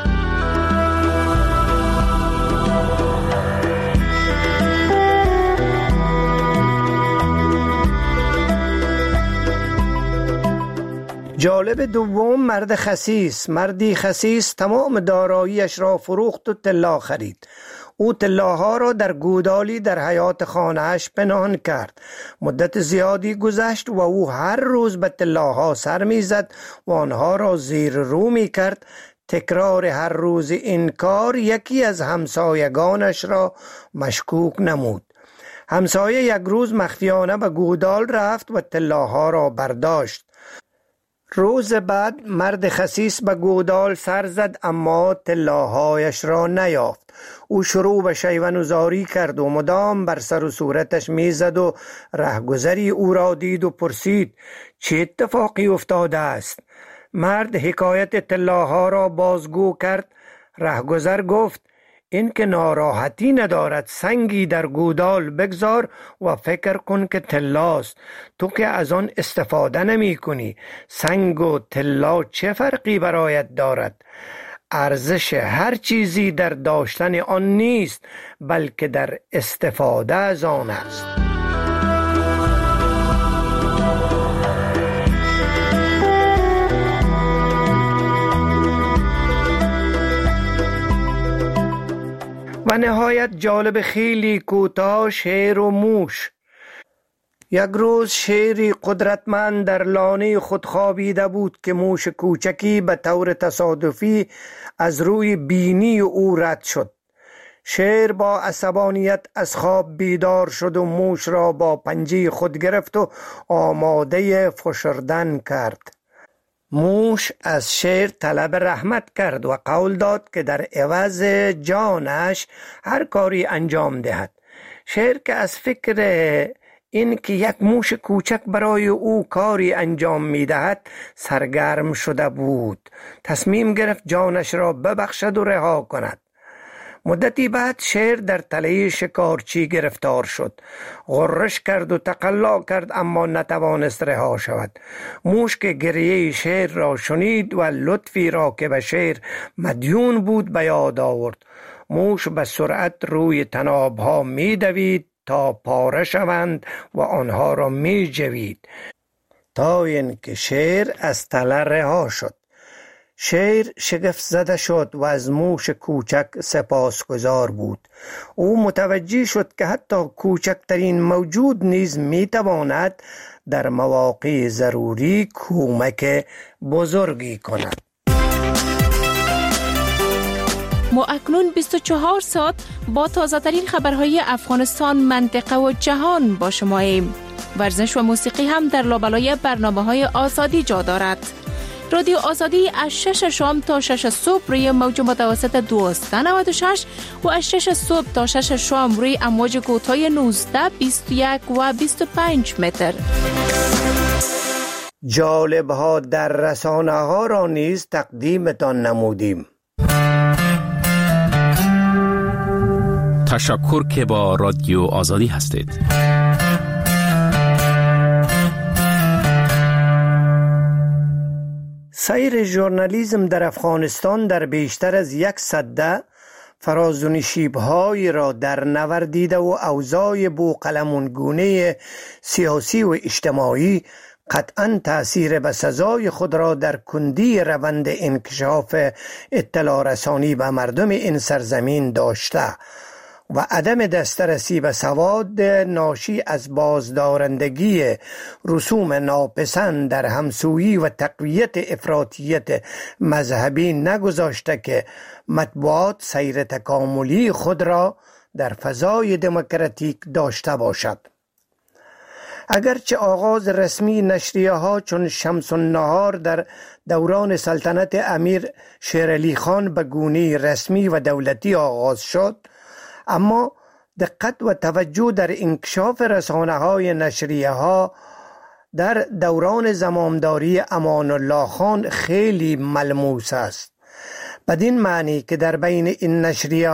جالب دوم مرد خسیس. مردی خسیس تمام داراییش را فروخت و طلا خرید. او طلاها را در گودالی در حیاط خانه‌اش پنهان کرد. مدت زیادی گذشت و او هر روز به طلاها سر می‌زد و آنها را زیر رو می‌کرد. تکرار هر روز این کار یکی از همسایگانش را مشکوک نمود. همسایه یک روز مخفیانه به گودال رفت و طلاها را برداشت. روز بعد مرد خسیس به گودال سر زد اما طلاهایش را نیافت. او شروع به شیون‌زاری کرد و مدام بر سر و صورتش میزد و رهگذری او را دید و پرسید چه اتفاقی افتاده است؟ مرد حکایت طلاها را بازگو کرد. رهگذر گفت این که ناراحتی ندارد، سنگی در گودال بگذار و فکر کن که طلاست. تو که از آن استفاده نمی کنی، سنگ و طلا چه فرقی برایت دارد؟ ارزش هر چیزی در داشتن آن نیست بلکه در استفاده از آن است. و نهایت جالب خیلی کوتاه شیر و موش. یک روز شیری قدرتمند در لانه خود خوابیده بود که موش کوچکی به طور تصادفی از روی بینی او رد شد. شیر با عصبانیت از خواب بیدار شد و موش را با پنجه خود گرفت و آماده فشردن کرد. موش از شیر طلب رحمت کرد و قول داد که در عوض جانش هر کاری انجام دهد. شیر که از فکر این که یک موش کوچک برای او کاری انجام می دهد سرگرم شده بود، تصمیم گرفت جانش را ببخشد و رها کند. مدتی بعد شیر در تله شکارچی گرفتار شد. غرش کرد و تقلا کرد اما نتوانست رها شود. موش که گریه شیر را شنید و لطفی را که به شیر مدیون بود به یاد آورد. موش به سرعت روی طنابها می دوید تا پاره شوند و آنها را می جوید تا اینکه شیر از تله رها شد. شیر شگفت زده شد و از موش کوچک سپاسگزار بود. او متوجه شد که حتی کوچکترین موجود نیز میتواند در مواقع ضروری کمک بزرگی کند. ما اکنون 24 ساعت با تازه‌ترین خبرهای افغانستان، منطقه و جهان با شماییم. ورزش و موسیقی هم در لابلای برنامه‌های آزادی جا دارد. رادیو آزادی از 6 شام تا 6 صبح روی موج متوسط 1296 و از 6 صبح تا 6 شام روی امواج کوتاه 19، 21 و 25 متر. جالب ها در رسانه ها را نیز تقدیمتان نمودیم. تشکر که با رادیو آزادی هستید. سایر ژورنالیسم در افغانستان در بیشتر از 100 فراز و نشیب‌های را در نوردیده و اوضاع بوقلمونگونه سیاسی و اجتماعی قطعاً تأثیر بسزای خود را در کندی روند انکشاف اطلاع رسانی به مردم این سرزمین داشته و عدم دسترسی به سواد ناشی از بازدارندگی رسوم ناپسند در همسویی و تقویت افراطیت مذهبی نگذاشته که مطبوعات سیر تکاملی خود را در فضای دموکراتیک داشته باشد. اگرچه آغاز رسمی نشریه ها چون شمس النهار در دوران سلطنت امیر شیرعلی خان به گونه رسمی و دولتی آغاز شد، اما دقت و توجه در انکشاف رسانه های نشریه ها در دوران زمامداری امان الله خان خیلی ملموس است، بدین معنی که در بین این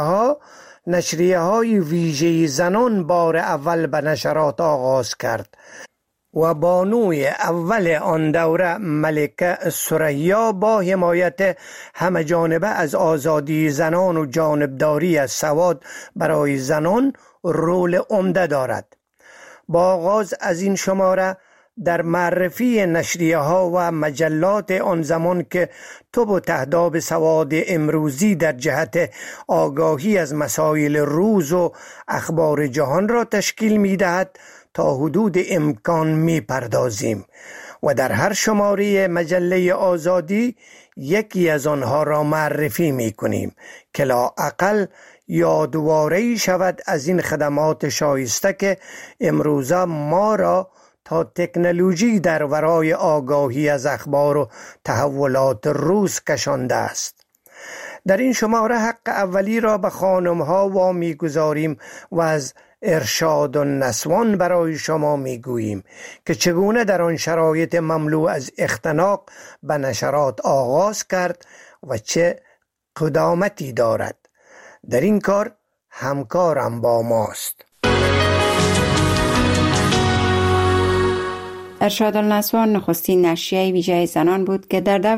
نشریه های ویژه زنان بار اول به نشرات آغاز کرد و بانوی اول آن دوره ملکه ثریا با حمایت همه جانبه از آزادی زنان و جانبداری از سواد برای زنان رول عمده دارد. با آغاز از این شماره در معرفی نشریه ها و مجلات آن زمان که تب و تهداب سواد امروزی در جهت آگاهی از مسائل روز و اخبار جهان را تشکیل می دهد تا حدود امکان می پردازیم و در هر شماره مجله آزادی یکی از آنها را معرفی می کنیم که لااقل یادواره‌ای شود از این خدمات شایسته که امروزه ما را تا تکنولوژی در ورای آگاهی از اخبار و تحولات روز کشانده است. در این شماره حق اولی را به خانم‌ها وامی گذاریم و از ارشاد النسوان برای شما میگوییم که چگونه در آن شرایط مملو از اختناق به نشرات آغاز کرد و چه قدامتی دارد. در این کار همکارم با ماست. ارشاد النسوان نخستین نشریه ویژه زنان بود که در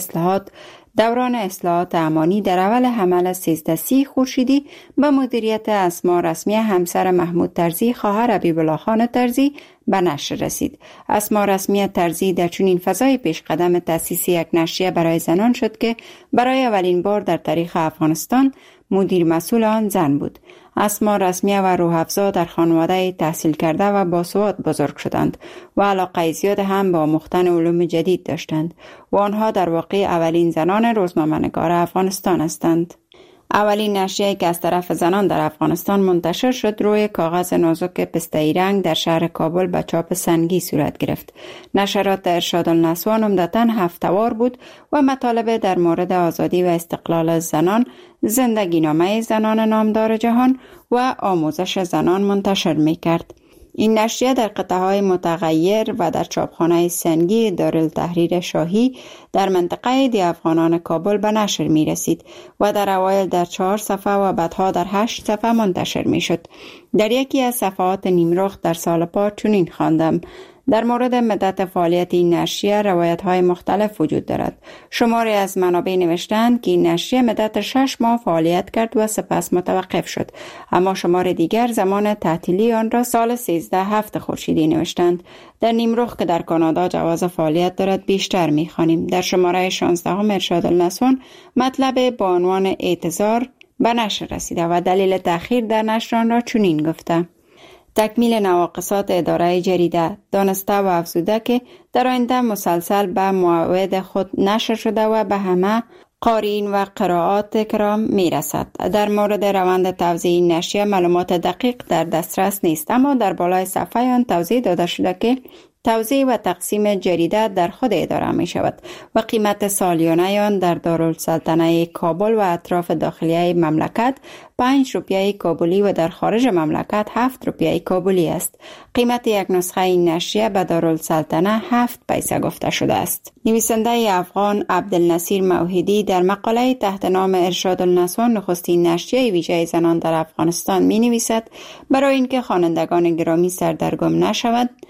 دوران اصلاحات امانی در اول حمل 1330 خورشیدی به مدیریت اسما رسمی همسر محمود طرزی خواهر حبیب‌الله خان طرزی به نشر رسید. اسما رسمی طرزی در چنین فضای پیش قدم تأسیس یک نشریه برای زنان شد که برای اولین بار در تاریخ افغانستان مدیر مسئول آن زن بود. اسما رسمیه و روح‌افزا در خانواده تحصیل کرده و باسواد بزرگ شدند و علاقه زیاد هم با مختن علوم جدید داشتند و آنها در واقع اولین زنان روزنامه‌نگار افغانستان هستند. اولین نشریه که از طرف زنان در افغانستان منتشر شد روی کاغذ نازک پسته‌ای رنگ در شهر کابل به چاپ سنگی صورت گرفت. نشرات ارشاد النسوان عمدتاً هفته‌وار بود و مطالب در مورد آزادی و استقلال زنان، زندگی نامه زنان نامدار جهان و آموزش زنان منتشر می‌کرد. این نشریه در قطعه‌های متغیر و در چاپخانه سنگی دارالتحریر شاهی در منطقه دی افغانان کابل به نشر می رسید و در اوایل در 4 صفحه و بعدها در 8 صفحه منتشر می شد. در یکی از صفحات نیمرخ در سال پا چنین خواندم: در مورد مدت فعالیت این نشریه روایت‌های مختلف وجود دارد. شماری از منابع نوشتند که این نشریه مدت 6 ماه فعالیت کرد و سپس متوقف شد، اما شمار دیگر زمان تعطیلی آن را سال 13 هفت خورشیدی نوشتند. در نیمرخ که در کانادا جواز فعالیت دارد بیشتر می‌خوانیم. در شماره 16 ارشاد النسوان مطلب با عنوان اعتذار به نشر رسیده و دلیل تأخیر در نشر آن را چنین گفته: تکمیل نواقصات اداره جریده، دانسته و افزوده که در آینده مسلسل به موعد خود نشر شده و به همه قارئین و قرائات کرام می رسد. در مورد روند توزیع این نشریه معلومات دقیق در دسترس نیست، اما در بالای صفحه آن توضیح داده شده که توزیع و تقسیم جریده در خود اداره می شود و قیمت سالیانه آن در دارالسلطنه کابل و اطراف داخلیه مملکت 5 روپیه کابلی و در خارج مملکت 7 روپیه کابلی است. قیمت یک نسخه این نشریه به دارالسلطنه 7 پیسه گفته شده است. نویسنده افغان عبدالنصیر موحدی در مقاله تحت نام ارشاد النسوان نخستین نشریه ویژه زنان در افغانستان می نویسد: برای اینکه خوانندگان گرامی سردرگم نشوند،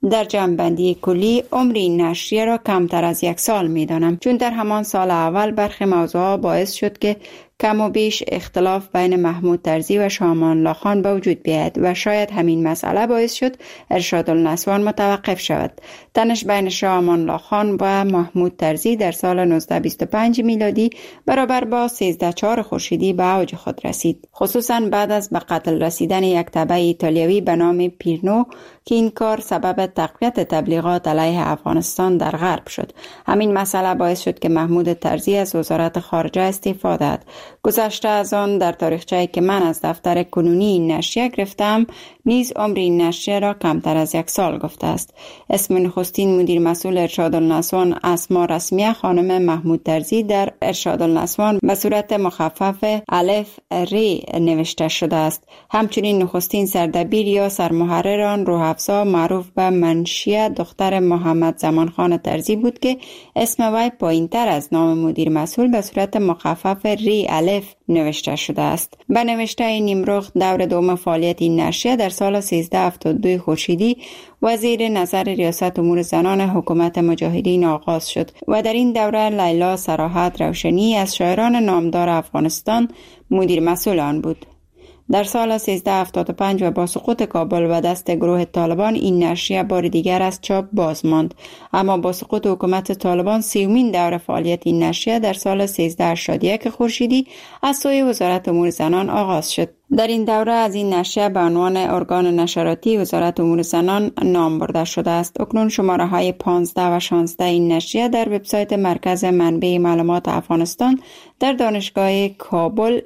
در جمع‌بندی کلی عمر این نشریه را کمتر از 1 سال می دانم، چون در همان سال اول برخی موضوعات باعث شد که کم و بیش اختلاف بین محمود طرزی و شاه امان الله خان به وجود بیاید و شاید همین مسئله باعث شد ارشاد النسوان متوقف شود. تنش بین شاه امان الله خان و محمود طرزی در سال 1925 میلادی برابر با 13/4 خورشیدی به اوج خود رسید، خصوصا بعد از به قتل رسیدن یک تبع ایتالیایی به نام پیرنو که این کار سبب تقویت تبلیغات علیه افغانستان در غرب شد. همین مسئله باعث شد که محمود طرزی از وزارت خارجه استعفا دهد. گذشته از آن در تاریخچه‌ای که من از دفتر کنونی این نشریه گرفتم نیز عمر این نشریه را کمتر از 1 سال گفته است. اسم نخستین مدیر مسئول ارشاد النسوان اسما رسمیه خانم محمود طرزی در ارشاد النسوان به صورت مخفف الف ری نوشته شده است. همچنین نخستین سردبیر یا سرمحرر آن روح‌افزا معروف به منشیه دختر محمد زمان خان طرزی بود که اسم وی پایین‌تر از نام مدیر مسئول به صورت مخفف ری الف نوشته شده است. به نوشته نیمرخ دور دوم فعالیت این نشریه در سال 1372 خورشیدی و زیر نظر ریاست امور زنان حکومت مجاهدین آغاز شد و در این دوره لیلا صراحت روشنی از شاعران نامدار افغانستان مدیر مسئول آن بود. در سال 1375 و با سقوط کابل و دست گروه طالبان این نشریه بار دیگر از چاپ باز ماند، اما با سقوط حکومت طالبان 30مین دور فعالیت این نشریه در سال 1381 خورشیدی از سوی وزارت امور زنان آغاز شد. در این دوره از این نشریه به عنوان ارگان نشراتی وزارت امور زنان نام برده شده است. اکنون شماره های 15 و 16 این نشریه در وبسایت مرکز منبع معلومات افغانستان در دانشگاه کابل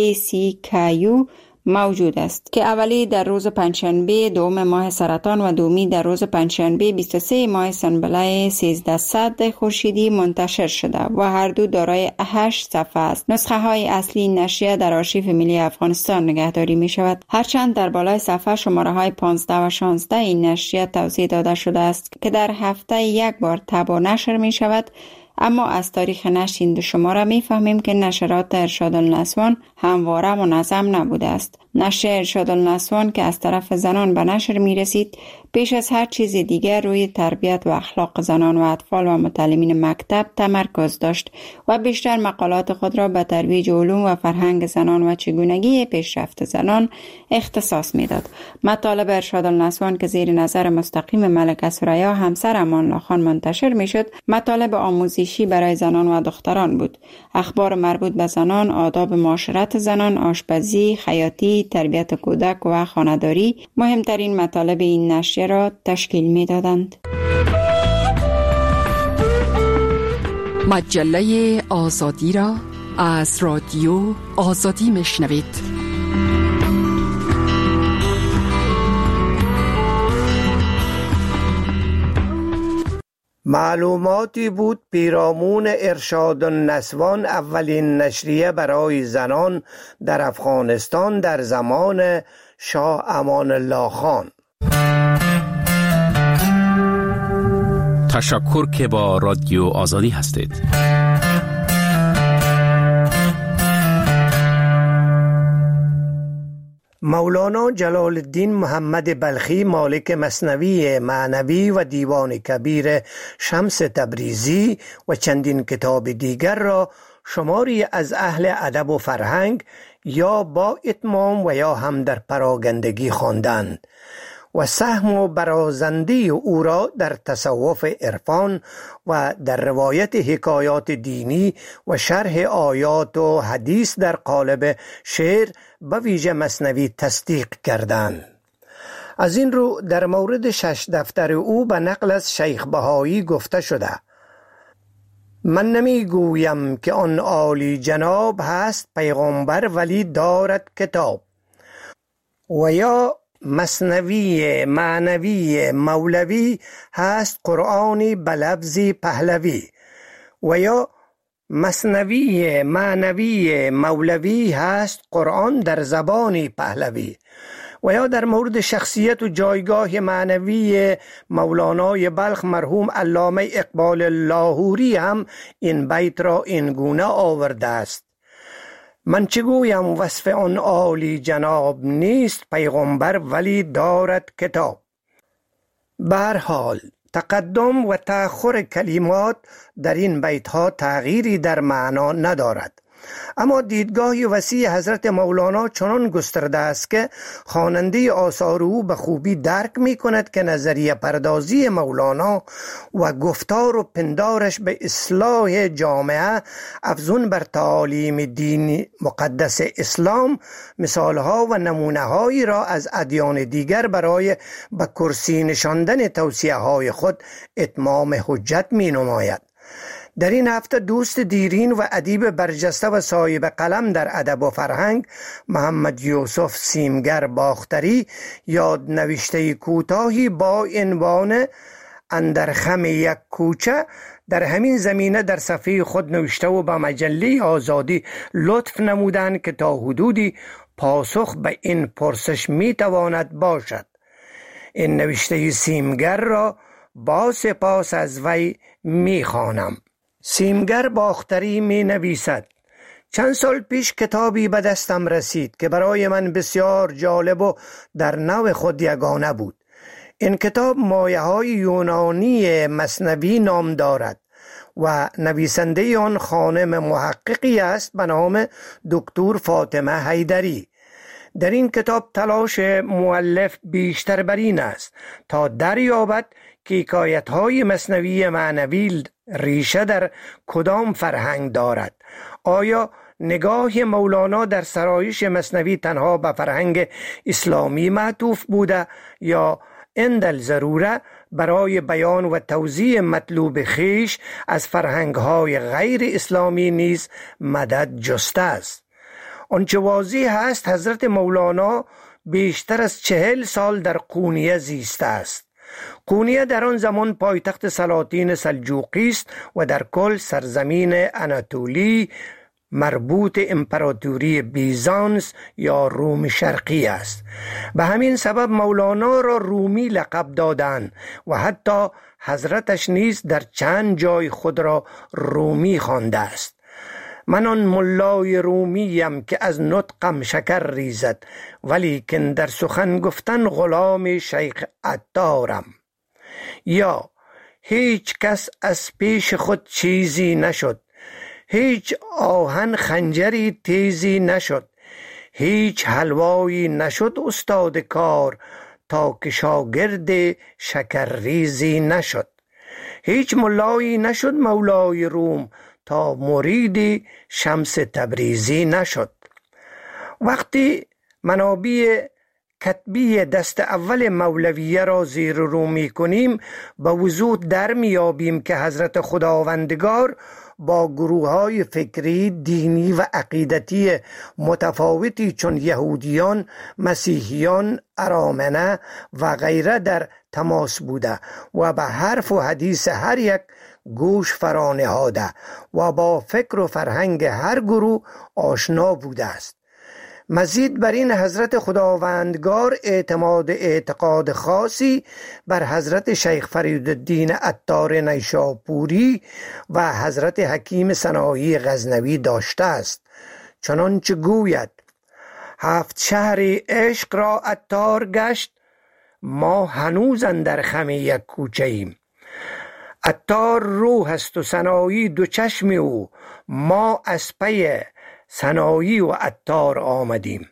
ACKU موجود است که اولی در روز پنجشنبه دوم ماه سرطان و دومی در روز پنجشنبه 23 ماه سنبله 1300 خورشیدی منتشر شده و هر دو دارای 8 صفحه است. نسخه های اصلی نشریه در آرشیو ملی افغانستان نگهداری می شود، هرچند در بالای صفحه شماره های 15 و 16 این نشریه توضیح داده شده است که در هفته 1 بار طبع و نشر می شود، اما از تاریخ نشر این دو شماره می فهمیم که نشرات ارشاد النسوان همواره منظم نبوده است. نشر ارشاد النسوان که از طرف زنان به نشر می رسید پیش از هر چیز دیگر روی تربیت و اخلاق زنان و اطفال و متعلمین مکتب تمرکز داشت و بیشتر مقالات خود را به ترویج علوم و فرهنگ زنان و چگونگی پیشرفت زنان اختصاص می داد. مطالب ارشاد النسوان که زیر نظر مستقیم ملکه ثریا همسر امان الله خان منتشر می شد مطالب آموزشی برای زنان و دختران بود. اخبار مربوط به زنان، آداب معاشرت زنان، آشپزی، خیاطی، تربیت کودک و خانه‌داری مهمترین مطالب این نشریه را تشکیل می دادند. مجله آزادی را از رادیو آزادی می شنوید. معلوماتی بود پیرامون ارشاد النسوان اولین نشریه برای زنان در افغانستان در زمان شاه امان الله خان. تشکر که با رادیو آزادی هستید. مولانا جلال الدین محمد بلخی مالک مثنوی معنوی و دیوان کبیر شمس تبریزی و چندین کتاب دیگر را شماری از اهل ادب و فرهنگ یا با اتمام و یا هم در پراگندگی خواندند و سهم و برازنده او را در تصوف عرفان و در روایت حکایات دینی و شرح آیات و حدیث در قالب شعر به ویژه مثنوی تصدیق کردند. از این رو در مورد 6 دفتر او به نقل از شیخ بهایی گفته شده: من نمی گویم که آن عالی جناب هست پیغمبر ولی دارد کتاب، و یا مثنوی معنوی مولوی هست قرآنی بلفظی پهلوی، و یا مثنوی معنوی مولوی هست قرآن در زبانی پهلوی. و یا در مورد شخصیت و جایگاه معنوی مولانای بلخ مرحوم علامه اقبال لاهوری هم این بیت را این گونه آورده است: من چه گویم وصف آن عالی جناب نیست پیغمبر ولی دارد کتاب. به هر حال تقدم و تأخر کلمات در این بیت ها تغییری در معنا ندارد، اما دیدگاه وسیع حضرت مولانا چنان گسترده است که خواننده آثار او به خوبی درک می کند که نظریه پردازی مولانا و گفتار و پندارش به اصلاح جامعه افزون بر تعالیم دین مقدس اسلام مثالها و نمونه‌هایی را از ادیان دیگر برای به کرسی نشاندن توصیه های خود اتمام حجت می نماید. در این هفته دوست دیرین و ادیب برجسته و صاحب قلم در ادب و فرهنگ محمد یوسف سیمگر باختری یاد نوشته کوتاهی با عنوان اندر خم یک کوچه در همین زمینه در صفحه خود نوشته و به مجله آزادی لطف نمودند که تا حدودی پاسخ به این پرسش می تواند باشد. این نوشته سیمگر را با سپاس از وی می خوانم. سیمگر باختری می نویسد: چند سال پیش کتابی به دستم رسید که برای من بسیار جالب و در نوع خود یگانه بود. این کتاب مایه های یونانی مثنوی نام دارد و نویسنده آن خانم محققی است به نام دکتر فاطمه حیدری. در این کتاب تلاش مؤلف بیشتر بر این است تا دریابد که حکایت‌های مثنوی معنوی ریشه در کدام فرهنگ دارد. آیا نگاه مولانا در سرایش مثنوی تنها به فرهنگ اسلامی معطوف بوده یا اندل ضروره برای بیان و توضیح مطلوب خیش از فرهنگ‌های غیر اسلامی نیز مدد جسته است؟ آنچه واضح است حضرت مولانا بیشتر از 40 سال در قونیه زیسته است. قونیه در آن زمان پایتخت سلاطین سلجوقی است و در کل سرزمین اناتولی مربوط امپراتوری بیزانس یا روم شرقی است. به همین سبب مولانا را رومی لقب دادند و حتی حضرتش نیز در چند جای خود را رومی خوانده است. من آن ملای رومیم که از نطقم شکر ریزد، ولیکن در سخن گفتن غلام شیخ عطارم. یا هیچ کس از پیش خود چیزی نشد، هیچ آهن خنجری تیزی نشد، هیچ حلوایی نشد استاد کار تا که شاگرد شکرریزی نشد، هیچ ملایی نشد مولای روم تا مرید شمس تبریزی نشد. وقتی منابع کتبی دست اول مولویه را زیر رو می کنیم به وضوح در می یابیم که حضرت خداوندگار با گروه‌های فکری، دینی و عقیدتی متفاوتی چون یهودیان، مسیحیان، ارامنه و غیره در تماس بوده و به حرف و حدیث هر یک گوش فرانهاده و با فکر و فرهنگ هر گروه آشنا بوده است. مزید بر این حضرت خداوندگار اعتقاد خاصی بر حضرت شیخ فریدالدین عطار نیشاپوری و حضرت حکیم سنایی غزنوی داشته است، چنانچه گوید: 7 شهر عشق را عطار گشت، ما هنوز اندر خم یک کوچه ایم. عطار روح است و سنایی 2 چشم او، ما از پی سنایی و عطار آمدیم.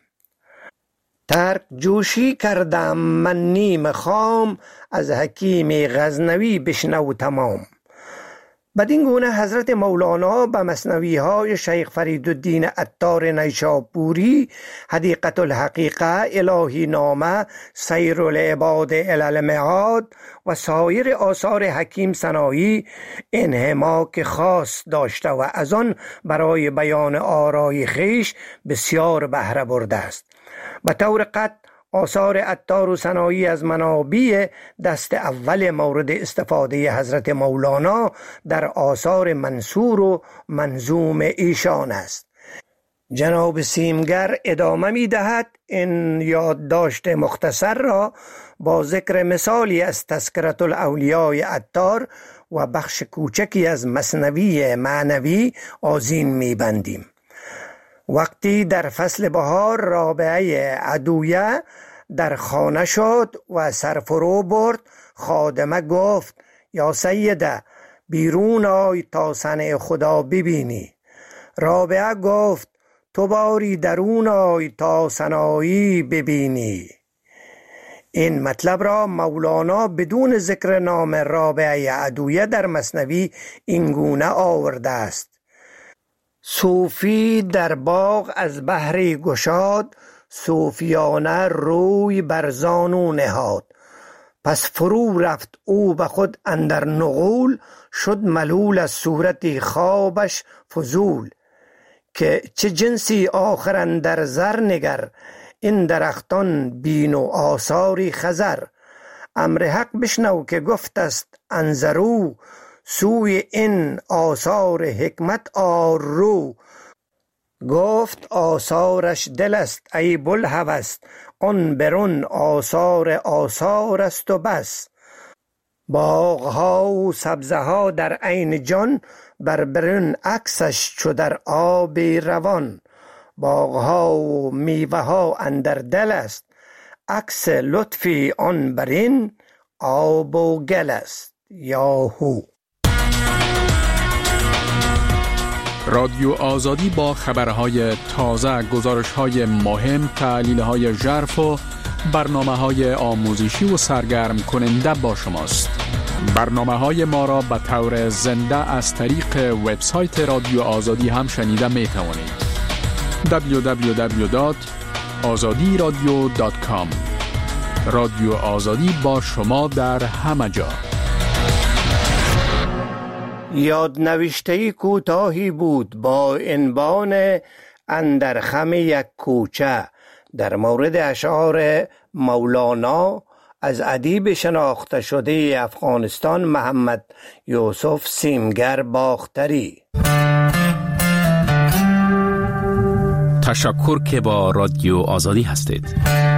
ترک جوشی کردم من نیم خام، از حکیم غزنوی بشنو تمام. بدین گونه حضرت مولانا به مثنوی های شیخ فریدالدین عطار نیشاپوری، حدیقة الحقیقه، الهی نامه، سیر العباد الی المعاد و سایر آثار حکیم سنایی انحماک خاص داشته و از آن برای بیان آرای خویش بسیار بهره برده است. به طور قطع آثار عطار و سنایی از منابع دست اول مورد استفاده حضرت مولانا در آثار منثور و منظوم ایشان است. جناب سیمگر ادامه می دهد این یادداشت مختصر را با ذکر مثالی از تذکرة الاولیاء عطار و بخش کوچکی از مثنوی معنوی آذین می بندیم. وقتی در فصل بهار رابعه عدویه در خانه شد و سرفرو برد، خادمه گفت یا سیده بیرون آی تا صنع خدا ببینی. رابعه گفت تو باری درون آی تا صنایع ببینی. این مطلب را مولانا بدون ذکر نام رابعه عدویه در مثنوی اینگونه آورده است: صوفی در باغ از بهر گشاد، صوفیانه روی بر زانو نهاد. پس فرو رفت او به خود اندر نغول، شد ملول از صورت خوابش فضول. که چه جنسی آخر اندر زر نگر، این درختان بین و آثاری خزر. امر حق بشنو که گفت است انظرو، سوی این آثار حکمت آر رو. گفت آثارش دل است ای بوالهوس، آن برون آثار است و بس. باغها و سبزه ها در عین جان، بر برون عکسش چو در آب روان. باغها و میوه ها اندر دل است، عکس لطفی آن برین آب و گل است. یاهو. رادیو آزادی با خبرهای تازه، گزارش‌های مهم، تحلیل‌های ژرف و برنامه‌های آموزشی و سرگرم کننده با شماست. برنامه‌های ما را به طور زنده از طریق وبسایت رادیو آزادی هم شنیده می‌توانید. www.azadiradio.com. رادیو آزادی با شما در همه جا. یادنوشته کوتاهی بود با عنوان اندر خم یک کوچه در مورد اشعار مولانا از ادیب شناخته شده افغانستان محمد یوسف سیمگر باختری. تشکر که با رادیو آزادی هستید.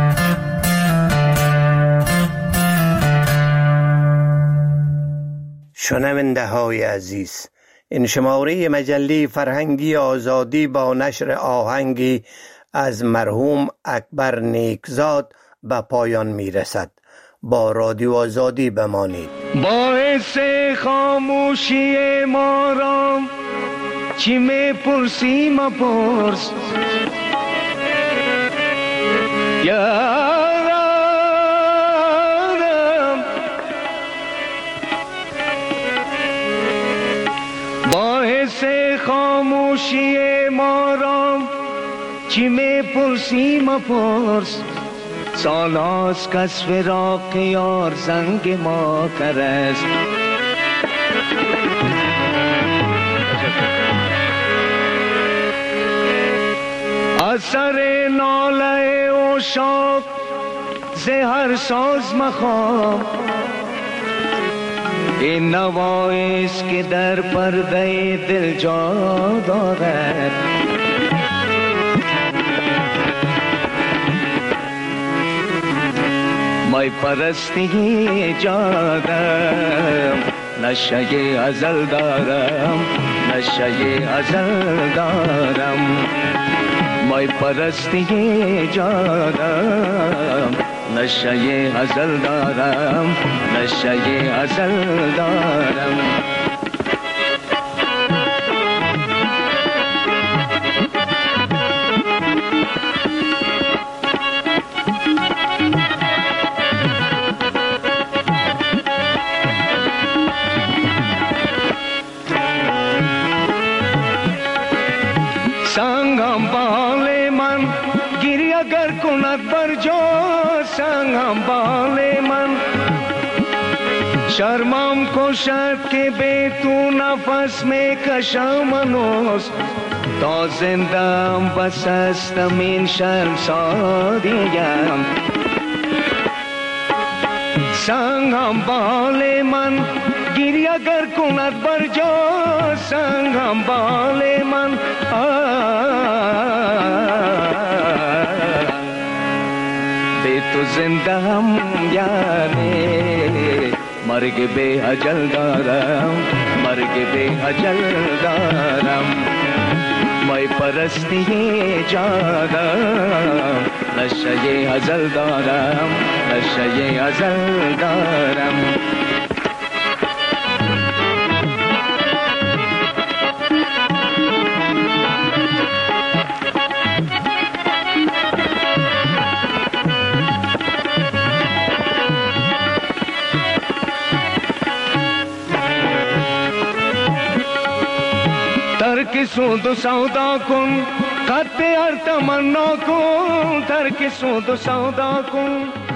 شنونده های عزیز، این شماره مجله فرهنگی آزادی با نشر آهنگی از مرحوم اکبر نیکزاد به پایان می رسد. با رادیو آزادی بمانید. باعث خاموشی ما را چی می پرسی مپرس، یارم باعث خاموشی ما را چی می پرسی مپرس. سالاست کس فراق یار زنگ ما کرست. اثر ناله عشاق زهر ساز مخواب. این نوایست که در پرده دل جا دارد. مای پرستی جا دارم، نشه ازل دارم، نشه ازل دارم. مای پرستی جا دارم، نشه ازل دارم، نشه ازل دارم. سنگم بال من گیری اگر کند بر جا، سنگم بال من شرمم کشد که به تو نفس می کشم هنوز. تا زندم بس استم این شرم سادیم. سنگم بال من گیری اگر کند بر جا، سنگم بال من به تو زنده هم یعنی مرگ به اجل دارم، مرگ به اجل دارم. می پرستی جادم نشه ازل دارم نشه ازل دارم ترک سود و سودا کن قد ار تمنا کن ترک سود و سودا کن